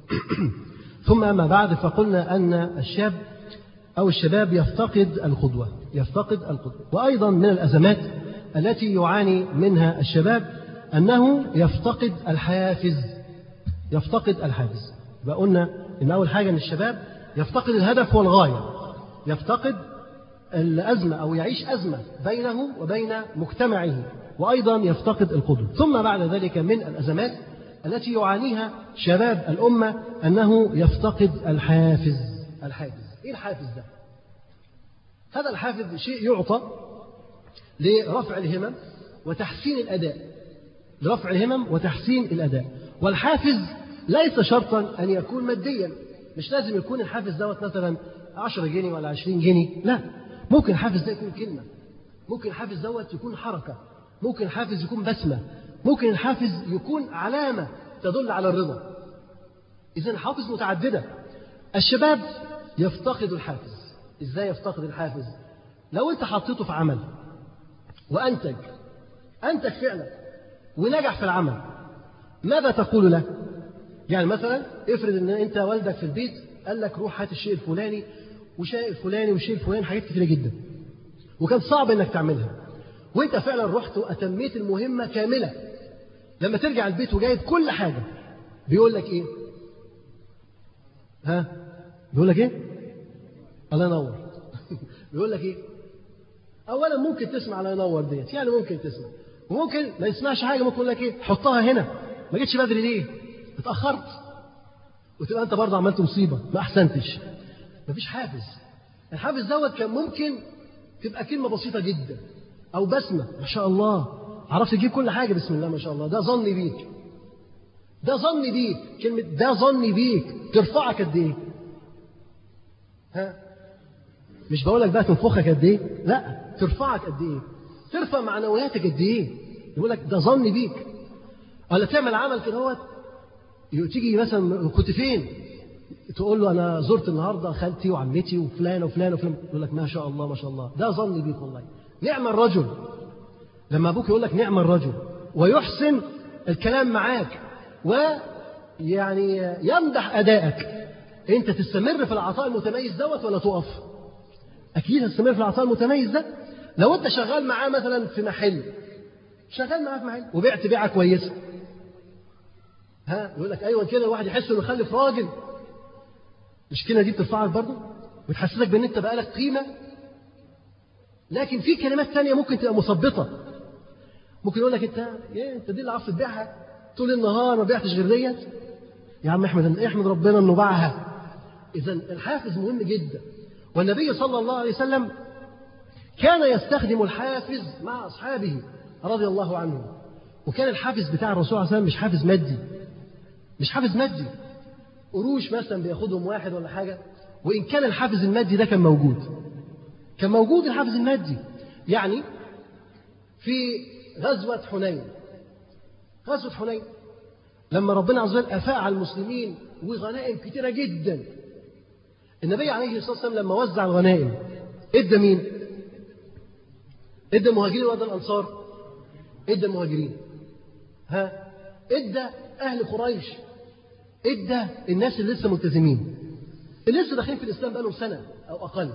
ثم أما بعد، فقلنا أن الشاب أو الشباب يفتقد القدوة يفتقد القدوة وأيضا من الأزمات التي يعاني منها الشباب أنه يفتقد الحافز يفتقد الحافز وقلنا إن أول حاجة أن الشباب يفتقد الهدف والغاية، يفتقد الأزمة أو يعيش أزمة بينه وبين مجتمعه، وأيضا يفتقد القدوة. ثم بعد ذلك من الأزمات التي يعانيها شباب الأمة أنه يفتقد الحافز. الحافز إيه الحافز ده؟ هذا الحافز شيء يعطى لرفع الهمم وتحسين الأداء لرفع الهمم وتحسين الأداء. والحافز ليس شرطا أن يكون ماديا، مش لازم يكون الحافز دوت مثلا عشرة جنيه ولا عشرين جنيه، لا، ممكن الحافز ده يكون كلمة، ممكن الحافز دوت يكون حركة، ممكن الحافز يكون بسمة، ممكن الحافز يكون علامة تدل على الرضا. إذن حافز متعددة. الشباب يفتقد الحافز. إزاي يفتقد الحافز؟ لو أنت حطيته في عمل وأنتج أنتج فعلا ونجح في العمل، ماذا تقول له؟ يعني مثلا افرض أن أنت والدك في البيت قال لك روح هات الشيء الفلاني وشيء الفلاني والشيء الفلاني، حاجات كتيرة جدا وكان صعب أنك تعملها، وأنت فعلا رحت وأتميت المهمة كاملة. لما ترجع البيت وجايب كل حاجة بيقول لك إيه؟ ها؟ بيقول لك إيه؟ الله ينور. بيقول لك إيه؟ أولا ممكن تسمع الله ينور ديت، يعني ممكن تسمع، وممكن ما يسمعش حاجة، ممكن يقول لك إيه؟ حطها هنا، ما جيتش بدري ليه؟ اتأخرت، وتبقى أنت برضه عملت مصيبة، ما أحسنتش. مفيش حافز. الحافز دوت كان ممكن تبقى كلمة بسيطة جدا أو بسمة، ما شاء الله عرفت تجيب كل حاجة، بسم الله ما شاء الله، ده ظني بيك. ده ظني بيك، كلمة ده ظني بيك ترفعك قد إيه؟ ها؟ مش بقول لك بقى تنفخك قد إيه؟ لا، ترفعك قد إيه؟ ترفع معنوياتك قد إيه؟ يقول لك ده ظني بيك. ولا تعمل عمل كده هو تيجي مثلا كنت فين؟ تقول له أنا زرت النهارده خالتي وعمتي وفلان وفلان وفلان، يقول لك ما شاء الله ما شاء الله، ده ظني بيك والله. نعم الرجل، لما أبوك يقول لك نعم الرجل ويحسن الكلام معاك ويعني يمدح أدائك، أنت تستمر في العطاء المتميز دوت ولا تقف؟ أكيد هتستمر في العطاء المتميز ده. لو أنت شغال معاه مثلا في محل، شغال معاه في محل وبعت بيعة كويسة، ها يقول لك أيوة كده الواحد يحس إنه يخلف راجل، مش كده؟ دي بترفعك برضه وتحسسك بأن أنت بقالك قيمة. لكن في كلمات ثانية ممكن تبقى مثبطة، ممكن يقول لك أنت إيه أنت دي اللي عارف تبيعها طول النهار ما بيعتش غير ديت، يا عم احمد احمد ربنا إنه باعها. إذا الحافز مهم جدا، والنبي صلى الله عليه وسلم كان يستخدم الحافز مع أصحابه رضي الله عنهم. وكان الحافز بتاع الرسول صلى الله عليه وسلم مش حافز مادي، مش حافز مادي قروش مثلا بياخدهم واحد ولا حاجة، وإن كان الحافز المادي ده كان موجود، كان موجود الحافز المادي. يعني في غزوة حنين، غزوة حنين لما ربنا عز وجل أفاء على المسلمين وغنائم كتيرة جدا، النبي عليه الصلاة والسلام لما وزع الغنائم ادى مين؟ ادى المهاجرين وادى الأنصار؟ ادى المهاجرين. ها؟ ادى أهل قريش، ادى الناس اللي لسه ملتزمين اللي لسه داخلين في الإسلام بقالهم سنة أو أقل،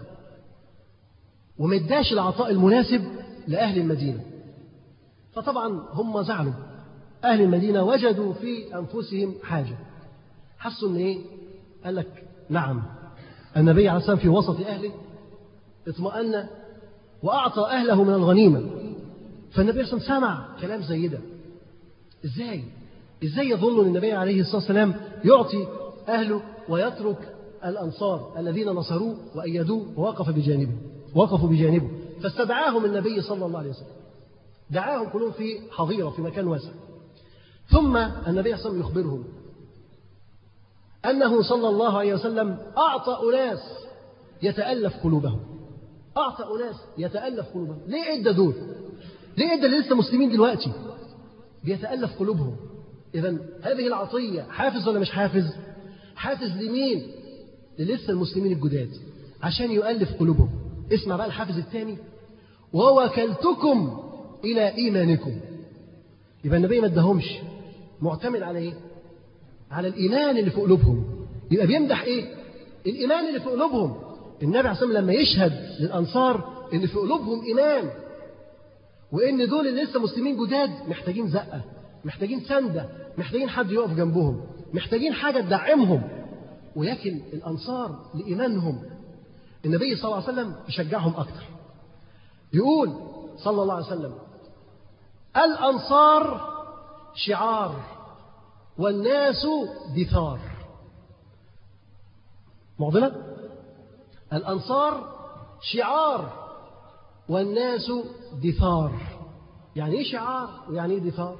وما اداش العطاء المناسب لأهل المدينة. فطبعا هم زعلوا، أهل المدينة وجدوا في أنفسهم حاجة، حسوا إن إيه؟ قال لك نعم النبي عليه الصلاة والسلام في وسط أهله اطمأن وأعطى أهله من الغنيمة. فالنبي صلى الله عليه وسلم سمع كلام زي ده. إزاي؟ إزاي يظن النبي عليه الصلاة والسلام يعطي أهله ويترك الأنصار الذين نصروه وأيدوه ووقف بجانبه وقفوا بجانبه؟ فاستدعاهم النبي صلى الله عليه وسلم، دعاهم كلهم في حظيرة في مكان واسع. ثم النبي صلى الله عليه وسلم يخبرهم أنه صلى الله عليه وسلم أعطى أناس يتألف قلوبهم، أعطى أناس يتألف قلوبهم. ليه إدى دول؟ ليه إدى اللي لسه مسلمين دلوقتي بيتألف قلوبهم؟ إذن هذه العطية حافز ولا مش حافز؟ حافز لمين؟ للسه المسلمين الجداد عشان يؤلف قلوبهم. اسمع بقى الحافز الثاني، ووكلتكم إلى إيمانكم. يبقى النبي ما ادهمش، معتمد على إيه؟ على الإيمان اللي في قلوبهم. يبقى بيمدح إيه؟ الإيمان اللي في قلوبهم. النبي عليه الصلاة والسلام لما يشهد للأنصار إن في قلوبهم إيمان، وإن دول اللي لسه مسلمين جداد محتاجين زقة، محتاجين سندة، محتاجين حد يقف جنبهم، محتاجين حاجة تدعمهم، ولكن الأنصار لإيمانهم النبي صلى الله عليه وسلم يشجعهم أكتر. يقول صلى الله عليه وسلم الأنصار شعار والناس دثار. معضلة؟ الأنصار شعار والناس دثار. يعني إيه شعار ويعني إيه دثار؟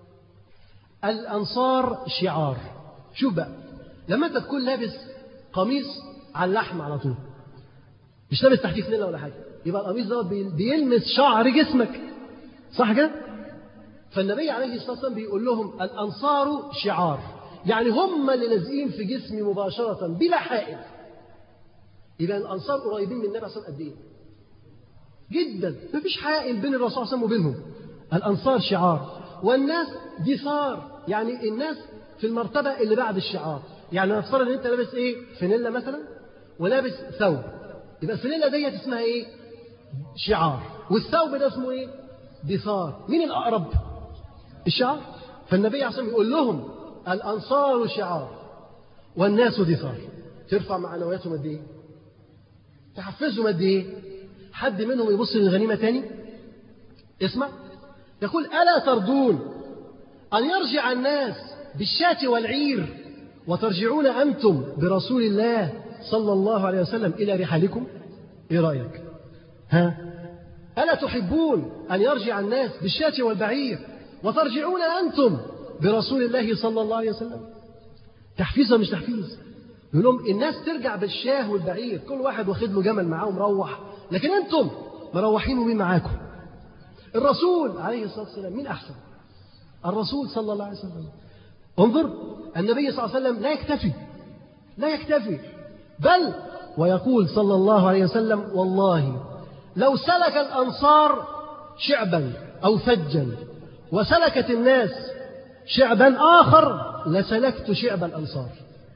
الأنصار شعار. شوف بقى، لما أنت تكون لابس قميص على اللحم على طول، مش لابس تحتيه فانيلا ولا حاجة، يبقى القميص دوت بيلمس شعر جسمك، صح كده؟ فالنبي عليه الصلاة والسلام بيقول لهم الأنصار شعار، يعني هم اللي لازقين في جسمي مباشرة بلا حائل. يبقى الأنصار قريبين من النبي صلى الله عليه وسلم قد إيه؟ جدا، مفيش حائل بين الرسول صلى الله عليه وسلم وبينهم. الأنصار شعار والناس دثار، يعني الناس في المرتبة اللي بعد الشعار. يعني نفترض ان انت لابس ايه؟ فانيلا مثلا ولابس ثوب، يبقى الفانيلا ديت اسمها ايه؟ شعار، والثوب ده اسمه ايه؟ دثار. مين الأقرب؟ الشعار. فالنبي عليه الصلاة والسلام يقول لهم الأنصار شعار والناس دثار. ترفع معنوياتهم قد ايه؟ تحفزهم قد ايه؟ حد منهم يبص للغنيمة تاني؟ اسمع، يقول ألا ترضون أن يرجع الناس بالشاة والعير وترجعون أنتم برسول الله صلى الله عليه وسلم إلى رحالكم؟ إيه رأيك؟ ها؟ ألا تحبون أن يرجع الناس بالشاة والبعير وترجعون أنتم برسول الله صلى الله عليه وسلم. تحفيز ولا مش تحفيز؟ يقول لهم الناس ترجع بالشاه والبعير، كل واحد واخد له جمل معاه ومروح، لكن أنتم مروحين ومين معاكم؟ الرسول عليه الصلاة والسلام. مين أحسن؟ الرسول صلى الله عليه وسلم. انظر، النبي صلى الله عليه وسلم لا يكتفي لا يكتفي بل ويقول صلى الله عليه وسلم: والله لو سلك الأنصار شعبا أو فجا وسلكت الناس شعبا آخر لسلكت شعب الأنصار.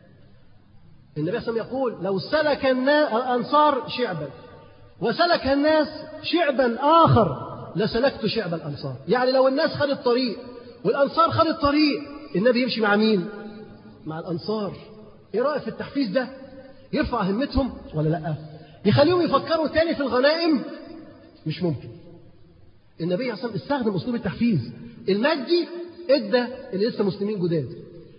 النبي صلى الله عليه وسلم يقول: لو سلك الأنصار شعبا وسلك الناس شعبا آخر لسلكت شعب الأنصار. يعني لو الناس خدت طريق والأنصار خدت طريق، النبي يمشي مع مين؟ مع الأنصار. إيه رأيك في التحفيز ده؟ يرفع همتهم ولا لأ؟ يخليهم يفكروا تاني في الغنائم؟ مش ممكن. النبي عليه الصلاة والسلام استخدم أسلوب التحفيز المادي، إدى اللي لسه مسلمين جداد،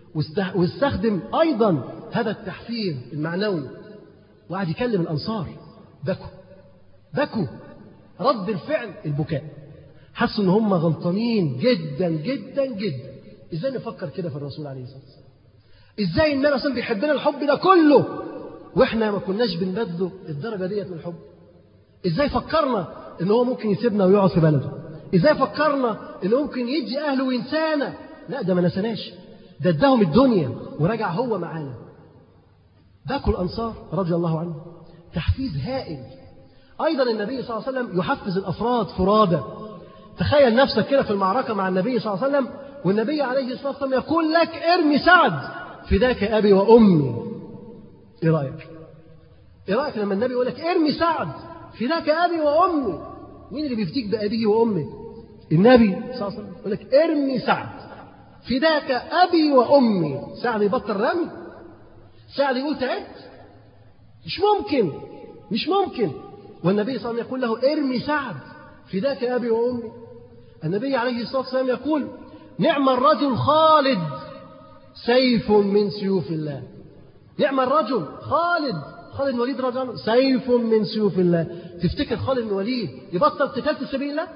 واستخدم أيضا هذا التحفيز المعنوي، وقعد يكلم الأنصار. بكوا بكوا رد الفعل البكاء، حسوا ان هم غلطانين جدا جدا جدا. ازاي نفكر كده في الرسول عليه الصلاه والسلام؟ ازاي النبي اصلا بيحبنا الحب ده كله واحنا ما كناش بنبذله الدرجه ديت من الحب؟ ازاي فكرنا ان هو ممكن يسيبنا ويقعد في بلده؟ ازاي فكرنا ان ممكن يدي اهله وينسانا؟ لا، ده ما نسناش، ده اداهم الدنيا ورجع هو معانا. بكوا الانصار رضي الله عنهم. تحفيز هائل. أيضا النبي صلى الله عليه وسلم يحفز الأفراد فرادى. تخيل نفسك كده في المعركة مع النبي صلى الله عليه وسلم، والنبي عليه الصلاة والسلام يقول لك: ارمي سعد فداك أبي وأمي. إيه رأيك؟ إيه رأيك لما النبي يقول لك ارمي سعد فداك أبي وأمي؟ مين اللي بيفتيك بأبيه وأمه؟ النبي صلى الله عليه وسلم يقول لك ارمي سعد فداك أبي وأمي. سعد يبطل رمي؟ سعد يقول تعبت؟ مش ممكن مش ممكن. والنبي صلى الله عليه وسلم يقول له: ارمي سعد فداك أبي وأمي. النبي عليه الصلاة والسلام يقول: نعم الرجل خالد سيف من سيوف الله. نعم الرجل خالد خالد بن وليد رضي الله عنه سيف من سيوف الله. تفتكر خالد بن وليد يبطل قتال في سبيل الله؟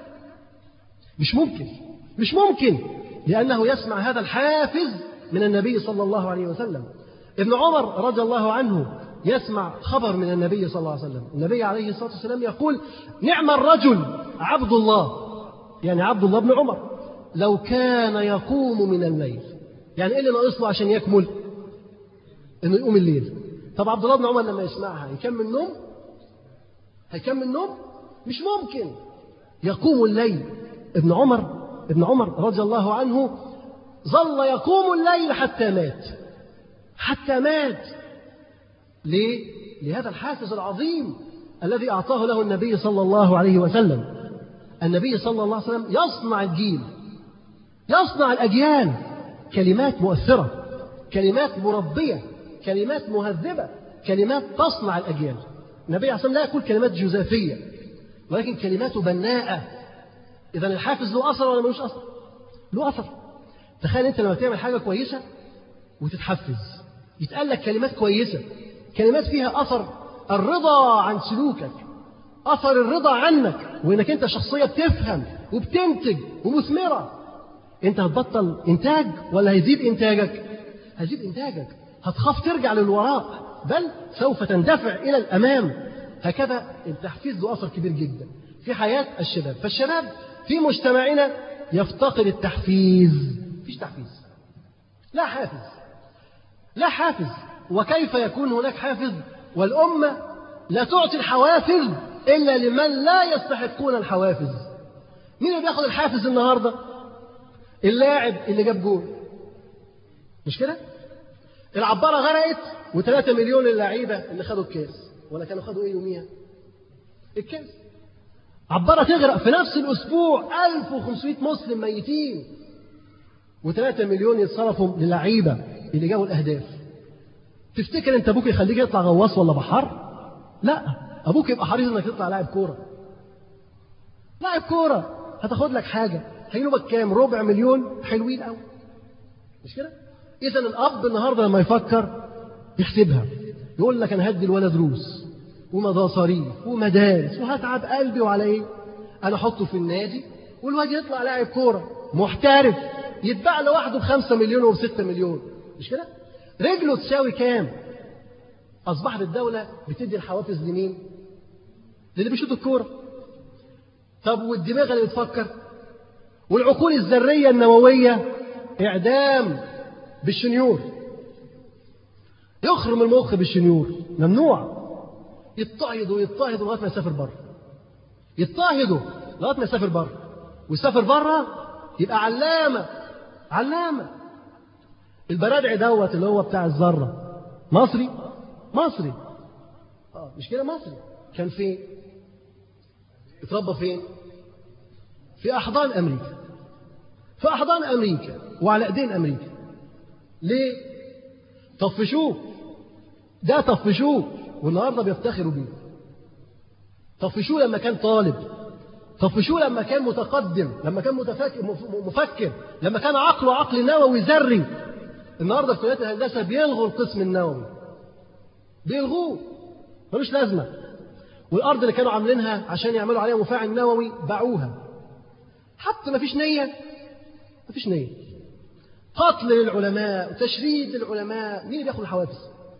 مش ممكن مش ممكن لأنه يسمع هذا الحافز من النبي صلى الله عليه وسلم. ابن عمر رضي الله عنه يسمع خبر من النبي صلى الله عليه وسلم. النبي عليه الصلاة والسلام يقول: نعم الرجل عبد الله، يعني عبد الله بن عمر، لو كان يقوم من الليل. يعني إيه اللي ناقص له عشان يكمل؟ إنه يقوم الليل. طب عبد الله بن عمر لما يسمعها يكمل نوم؟ هيكمل نوم؟ مش ممكن. يقوم الليل. ابن عمر ابن عمر رضي الله عنه ظل يقوم الليل حتى مات حتى مات ليه؟ لهذا الحافز العظيم الذي أعطاه له النبي صلى الله عليه وسلم. النبي صلى الله عليه وسلم يصنع الجيل، يصنع الأجيال. كلمات مؤثرة، كلمات مربية، كلمات مهذبة، كلمات تصنع الأجيال. النبي عليه الصلاة والسلام لا يقول كلمات جزافية، ولكن كلماته بناءة. إذن الحافز له أثر ولا ملوش أثر؟ له أثر. تخيل أنت لما تعمل حاجة كويسة وتتحفز، يتقال لك كلمات كويسة، كلمات فيها أثر الرضا عن سلوكك، أثر الرضا عنك، وإنك أنت شخصية بتفهم وبتنتج ومثمرة. أنت هتبطل إنتاج ولا هيزيد إنتاجك؟ هيزيد إنتاجك. هتخاف ترجع للوراء، بل سوف تندفع إلى الأمام. هكذا التحفيز له أثر كبير جدا في حياة الشباب. فالشباب في مجتمعنا يفتقد التحفيز. مفيش تحفيز، لا حافز لا حافز. وكيف يكون هناك حافز والأمة لا تعطي الحوافز إلا لمن لا يستحقون الحوافز؟ مين اللي بياخد الحافز النهاردة؟ اللاعب اللي جاب جول، مش كده؟ العبارة غرقت وثلاثة مليون اللعيبة اللي خدوا الكاس، ولا كانوا خدوا ايه يوميها؟ الكاس. عبارة تغرق في نفس الأسبوع ألف وخمسمائة مسلم ميتين، وثلاثة مليون يتصرفوا للعيبة اللي جابوا الأهداف. تفتكر أنت أبوك يخليك يطلع غواص ولا بحر؟ لا، أبوك يبقى حريص أنك تطلع لاعب كورة. لاعب كورة هتاخد لك حاجة، هينوبك كام؟ ربع مليون، حلوين قوي، مش كده؟ إذا الأب النهاردة لما يفكر يحسبها، يقول لك أنا هدي الولد دروس ومصاريف ومدارس وهتعب قلبي، وعلى إيه؟ أنا أحطه في النادي والواد يطلع لاعب كورة محترف يتباع لوحده بخمسة مليون وبستة مليون، مش كده؟ رجله تساوي كام؟ أصبحت الدولة بتدي الحوافز لمين؟ للي بيشوط الكورة. طب والدماغ اللي بتفكر؟ والعقول الذرية النووية إعدام بالشنيور، يخرم المخ بالشنيور، ممنوع. يضطهدوا يضطهدوا لغاية ما يسافر بره، يضطهدوا لغاية ما يسافر بره، ويسافر بره يبقى علامة علامة. البرادعي دوت اللي هو بتاع الذرة مصري مصري اه مش كده مصري. كان فين؟ اتربى فين؟ في أحضان أمريكا، في أحضان أمريكا وعلى أيدين أمريكا. ليه؟ طفشوه، ده طفشوه والنهارده بيفتخروا بيه. طفشوه لما كان طالب، طفشوه لما كان متقدم، لما كان متفكر مفكر، لما كان عقله عقل نووي ذري. النهارده في كليات الهندسه بيلغوا القسم النووي، بيلغوه، ملوش لازمه. والارض اللي كانوا عاملينها عشان يعملوا عليها مفاعل نووي باعوها. حتى ما فيش نيه، ما فيش نيه. قتل للعلماء وتشريد للعلماء. مين اللي بياخد الحوافز؟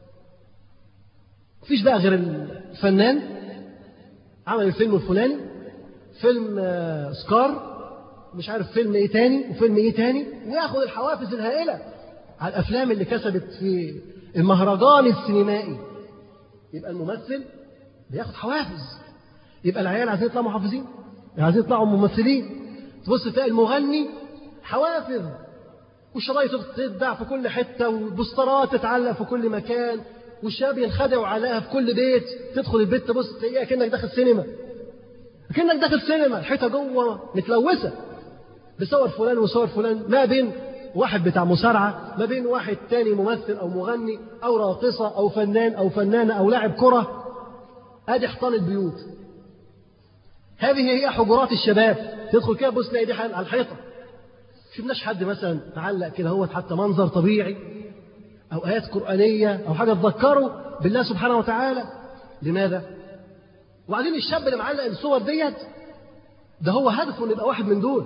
مفيش بقى غير الفنان عمل الفيلم الفلاني، فيلم سكار، مش عارف فيلم ايه تاني وفيلم ايه تاني، وياخد الحوافز الهائلة على الأفلام اللي كسبت في المهرجان السينمائي. يبقى الممثل بياخد حوافز، يبقى العيال عايزين يطلعوا محافظين، عايزين يطلعوا ممثلين. تبص تلاقي المغني حوافز، وشرايطه تتباع في كل حتة، وبوسترات تتعلق في كل مكان، والشباب ينخدعوا عليها في كل بيت. تدخل البيت تبص تلاقيها كأنك داخل سينما، كأنك داخل سينما. الحيطة جوه متلوثة بصور فلان وصور فلان، ما بين واحد بتاع مصارعة، ما بين واحد تاني ممثل أو مغني أو راقصة أو فنان أو فنانة أو لاعب كرة. ادي حيطان البيوت، هذه هي حجرات الشباب. تدخل كده بص تلاقي دي على الحيطة. شفناش حد مثلا تعلق كده هو حتى منظر طبيعي أو آيات قرآنية أو حاجة تذكره بالله سبحانه وتعالى. لماذا؟ وبعدين الشاب اللي معلق الصور ديت ده هو هدفه إنه يبقى واحد من دول.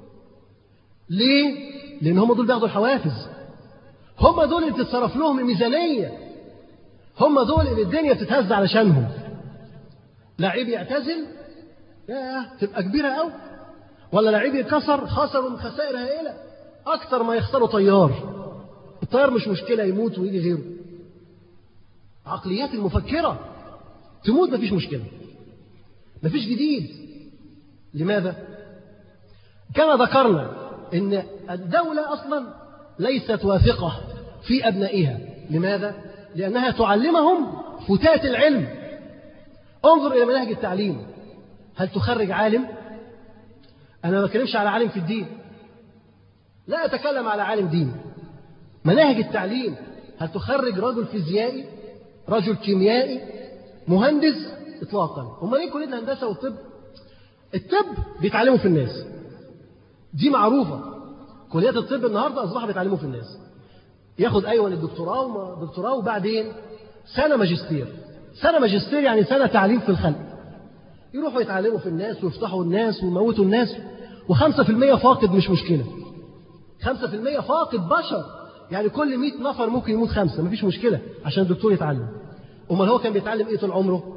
ليه؟ لأن هم دول بياخدوا الحوافز، هم دول اللي بتتصرف لهم الميزانية، هم دول اللي الدنيا بتتهز علشانهم. لعيب يعتزل ياه تبقى كبيرة أوي، ولا لعيب يكسر خسروا من خسائر هائلة أكثر ما يخسروا طيار. الطيار مش مشكلة يموت ويجي غيره. عقليات المفكرة تموت مفيش مشكلة، مفيش جديد. لماذا؟ كما ذكرنا إن الدولة أصلا ليست واثقة في أبنائها. لماذا؟ لأنها تعلمهم فتات العلم. انظر إلى مناهج التعليم، هل تخرج عالم؟ أنا ما بتكلمش على عالم في الدين، لا أتكلم على عالم دين. مناهج التعليم هل تخرج رجل فيزيائي، رجل كيميائي، مهندس؟ إطلاقا. هم ليه كلية الهندسة والطب؟ الطب بيتعلموا في الناس، دي معروفة. كليات الطب النهاردة أصبحوا بيتعلموا في الناس. ياخد أيوة الدكتوراه دكتوراه وبعدين سنة ماجستير. سنة ماجستير يعني سنة تعليم في الخلق. يروحوا يتعلموا في الناس ويفتحوا الناس ويموتوا الناس. وخمسة في المية فاقد مش مشكلة، خمسة في المية فاقد بشر، يعني كل مئة نفر ممكن يموت خمسة، مفيش مشكلة عشان الدكتور يتعلم. أمال هو كان بيتعلم إيه طول عمره؟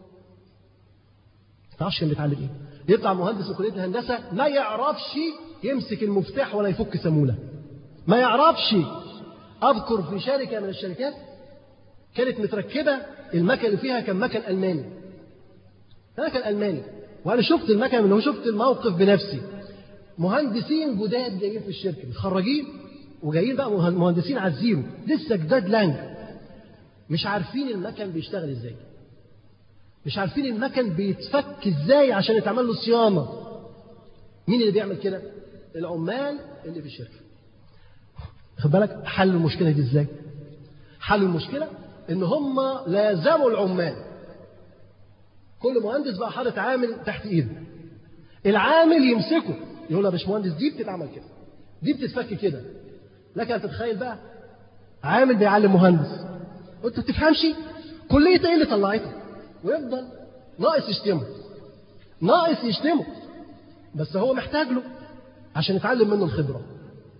ما تعرفش كان بيتعلم إيه؟ يطلع مهندس في كلية الهندسة ما يعرفش يمسك المفتاح ولا يفك سمولة، ما يعرفش. أذكر في شركة من الشركات كانت متركبة المكن اللي فيها كان مكن ألماني، مكن ألماني، وأنا شفت المكن منه، شفت الموقف بنفسي. مهندسين جداد جايين في الشركة متخرجين وجايين بقى مهندسين على الزيرو لسه جداد لانج، مش عارفين المكن بيشتغل ازاي، مش عارفين المكن بيتفك ازاي عشان يتعمل له صيانة. مين اللي بيعمل كده؟ العمال اللي في الشركة. خد بالك حل المشكلة دي ازاي؟ حل المشكلة ان هم لازموا العمال. كل مهندس بقى حاطط عامل تحت ايده، العامل يمسكه يقول له يا باشمهندس دي بتتعمل كده، دي بتتفك كده. لك ان تتخيل بقى عامل بيعلم مهندس، انت ما بتفهمش كليه ايه اللي طلعته، ويفضل ناقص يشتمه، ناقص يشتمه، بس هو محتاج له عشان يتعلم منه الخبره.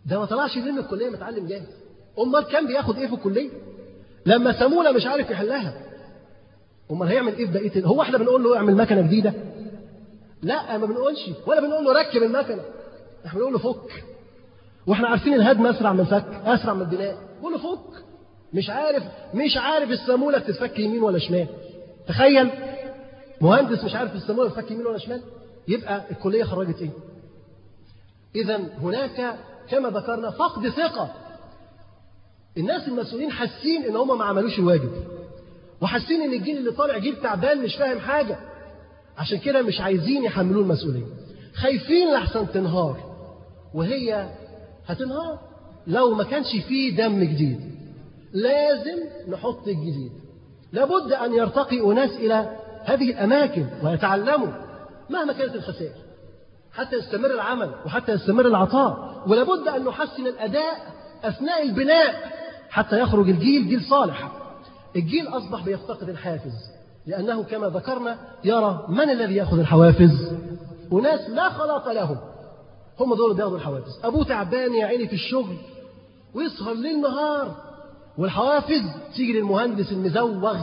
ده ما طلعش من الكلية متعلم جاهز. أمال كان بياخد إيه في الكلية؟ لما سمولة مش عارف يحلها، أمال هيعمل إيه في بقية؟ هو إحنا بنقول له اعمل مكنة جديدة؟ لا، ما بنقولش، ولا بنقول له ركب المكنة، إحنا بنقول له فك. وإحنا عارفين الهدم أسرع من الفك، أسرع من البناء، بنقول له فك. مش عارف مش عارف السمولة تتفك يمين ولا شمال. تخيل مهندس مش عارف السمولة تتفك يمين ولا شمال، يبقى الكلية خرجت إيه؟ إذا هناك كما ذكرنا فقد ثقة. الناس المسؤولين حاسين إن هم ما عملوش الواجب، وحاسين إن الجيل اللي طالع جيل تعبان مش فاهم حاجة، عشان كده مش عايزين يحملوا المسؤولية، خايفين لحسن تنهار، وهي هتنهار لو ما كانش فيه دم جديد. لازم نحط الجديد. لابد أن يرتقي أناس إلى هذه الأماكن ويتعلموا مهما كانت الخسائر حتى يستمر العمل وحتى يستمر العطاء. ولابد أن نحسن الأداء أثناء البناء حتى يخرج الجيل جيل صالح. الجيل أصبح بيفتقد الحافز، لأنه كما ذكرنا يرى من الذي يأخذ الحوافز؟ وناس لا خلاق لهم، هم دول بياخذوا الحوافز. أبوه تعبان يا عيني في الشغل ويسهر ليل نهار، والحوافز تيجي للمهندس المزوغ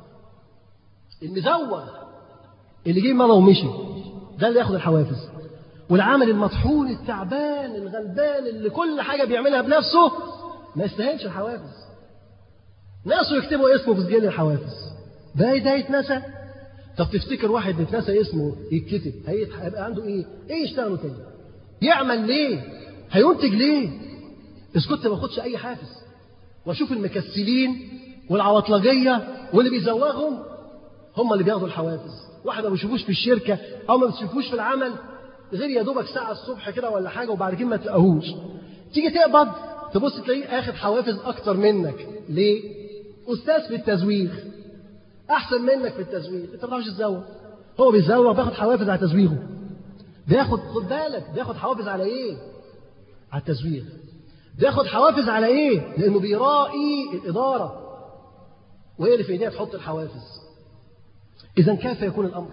المزوغ اللي جه مرة ومشي، ده اللي ياخذ الحوافز. والعامل المطحون التعبان الغلبان اللي كل حاجة بيعملها بنفسه ما يستاهلش الحوافز. ناسه يكتبوا اسمه في سجل الحوافز، ده ده يتنسى. طب تفتكر واحد يتنسى اسمه يتكتب هيبقى عنده ايه؟ ايه يشتغلوا تاني؟ يعمل ليه؟ هينتج ليه؟ اسكت ما اخدش اي حافز واشوف المكسلين والعواطلجيه واللي بيزوغهم هم اللي بياخدوا الحوافز. واحد ما بيشوفوش في الشركه او ما بيشوفوش في العمل غير يا دوبك ساعه الصبح كده ولا حاجه، وبعد كده ما تلاقوهوش. تيجي تقبض تبص تلاقيه اخد حوافز اكتر منك. ليه؟ استاذ في التزويغ احسن منك في التزويغ، انت ما بتعرفش تزوغ، هو بيزوغ بياخد حوافز على تزويغه. بياخد خد بالك بياخد حوافز على ايه؟ على التزويغ. بياخد حوافز على ايه؟ لانه بيراعي الاداره وهي اللي في ايديها تحط الحوافز. اذا كيف يكون الامر؟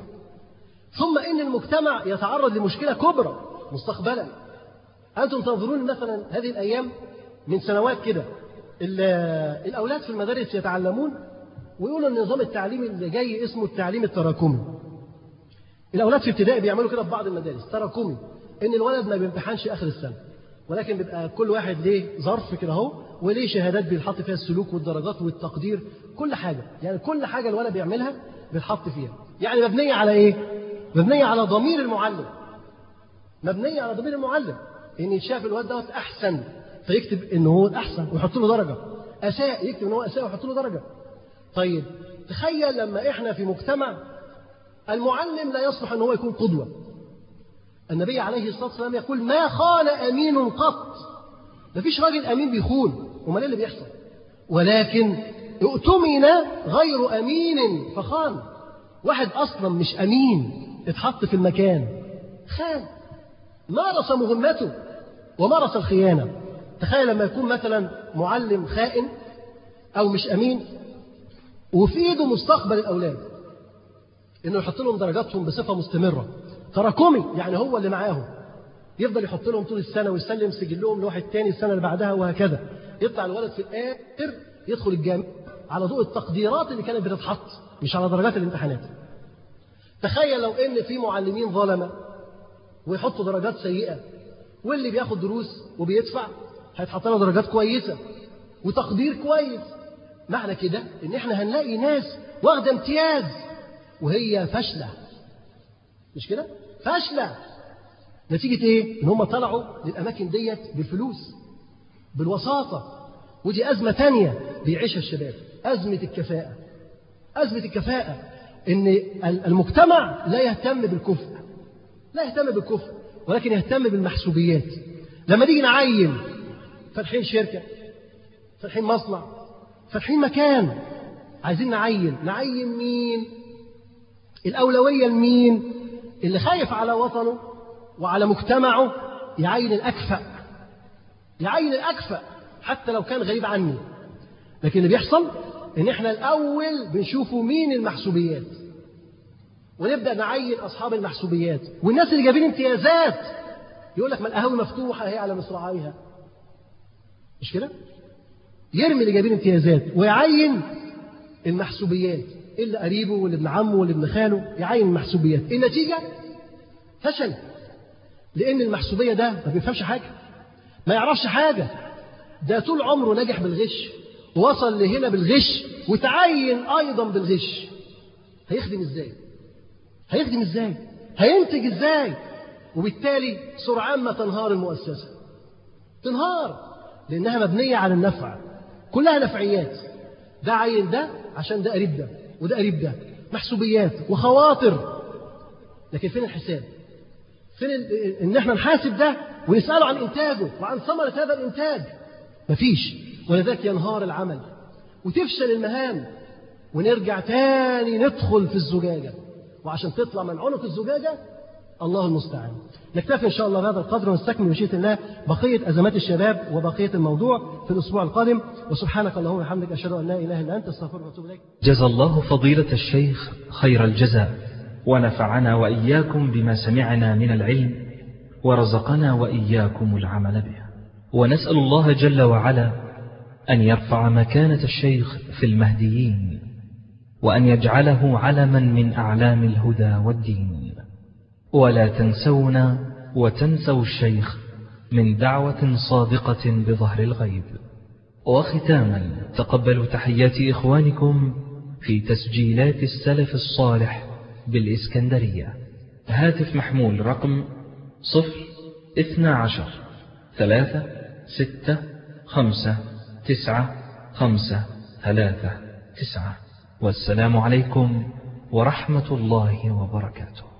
ثم ان المجتمع يتعرض لمشكله كبرى مستقبلا. انتم تنظرون مثلا هذه الايام من سنوات كده الاولاد في المدارس يتعلمون ويقولوا النظام التعليمي اللي جاي اسمه التعليم التراكمي. الاولاد في ابتدائي بيعملوا كده في بعض المدارس تراكمي، ان الولد ما بيمتحنش اخر السنه، ولكن بيبقى كل واحد ليه ظرف كده اهو وليه شهادات بيتحط فيها السلوك والدرجات والتقدير، كل حاجه، يعني كل حاجه الولد بيعملها بيتحط فيها. يعني مبنيه على ايه؟ مبنيه على ضمير المعلم. مبنيه على ضمير المعلم، ان يتشاف الولد دوت احسن فيكتب ان هو الاحسن ويحط له درجه، اساء يكتب ان هو اساء ويحط له درجه. طيب تخيل لما احنا في مجتمع المعلم لا يصلح ان هو يكون قدوه. النبي عليه الصلاه والسلام يقول ما خان امين قط. ما فيش راجل امين بيخون، امال ايه اللي بيحصل؟ ولكن اؤتمن غير امين فخان. واحد اصلا مش امين اتحط في المكان خان، مارس مهمته ومارس الخيانه. تخيل لما يكون مثلا معلم خائن او مش امين وفي ايده مستقبل الاولاد انه يحط لهم درجاتهم بصفه مستمره تراكمي، يعني هو اللي معاهم يفضل يحط لهم طول السنه ويسلم سجلهم لواحد تاني السنه اللي بعدها وهكذا. يطلع الولد في الاخر يدخل الجامعه على ضوء التقديرات اللي كانت بتتحط مش على درجات الامتحانات. تخيل لو ان في معلمين ظلمه ويحطوا درجات سيئه، واللي بياخد دروس وبيدفع هيتحط له درجات كويسه وتقدير كويس. معنى كده ان احنا هنلاقي ناس واخده امتياز وهي فاشله، مش كده؟ فاشله. نتيجه ايه؟ ان هم طلعوا للاماكن ديت بالفلوس بالوساطه. ودي ازمه تانية بيعيشها الشباب، ازمه الكفاءه. ازمه الكفاءه ان المجتمع لا يهتم بالكفء، لا يهتم بالكفء ولكن يهتم بالمحسوبيات. لما نيجي نعين فاتحين شركه، فاتحين مصنع، فاتحين مكان، عايزين نعين نعين مين؟ الأولوية لمين؟ اللي خايف على وطنه وعلى مجتمعه يعين الأكفأ، يعين الأكفأ حتى لو كان غريب عني. لكن اللي بيحصل إن إحنا الأول بنشوفوا مين المحسوبيات ونبدأ نعين أصحاب المحسوبيات. والناس اللي جايبين امتيازات يقول لك ما القهاوي مفتوحة هي على مصراعيها، مش كده؟ يرمي اللي جايبين امتيازات ويعين المحسوبيات، اللي قريبه واللي ابن عمه واللي ابن خاله، يعين المحسوبيات. النتيجة فشل، لأن المحسوبية ده ما بيفهمش حاجة، ما يعرفش حاجة، ده طول عمره نجح بالغش ووصل لهنا بالغش وتعين أيضا بالغش. هيخدم إزاي؟ هيخدم إزاي؟ هينتج إزاي؟ وبالتالي سرعان ما تنهار المؤسسة، تنهار لأنها مبنية على النفع، كلها نفعيات. ده عين ده عشان ده قريب ده وده قريب ده، محسوبيات وخواطر. لكن فين الحساب؟ فين ان احنا نحاسب ده ونسأله عن انتاجه وعن ثمرة هذا الانتاج؟ مفيش. ولذلك ينهار العمل وتفشل المهام ونرجع تاني ندخل في الزجاجة، وعشان تطلع من عنق الزجاجة الله المستعان. نكتفي إن شاء الله بهذا القدر ونستكمل بمشيئة الله بقية أزمات الشباب وبقية الموضوع في الأسبوع القادم. وسبحانك اللهم وبحمدك أشهد أن لا إله إلا أنت أستغفرك وأتوب إليك. جزا الله فضيلة الشيخ خير الجزاء، ونفعنا وإياكم بما سمعنا من العلم، ورزقنا وإياكم العمل به. ونسأل الله جل وعلا أن يرفع مكانة الشيخ في المهديين، وأن يجعله علما من أعلام الهدى والدين. ولا تنسونا وتنسوا الشيخ من دعوة صادقة بظهر الغيب. وختاما تقبلوا تحيات إخوانكم في تسجيلات السلف الصالح بالإسكندرية. هاتف محمول رقم صفر اثنى عشر ثلاثة ستة خمسة تسعة خمسة ثلاثة تسعة. والسلام عليكم ورحمة الله وبركاته.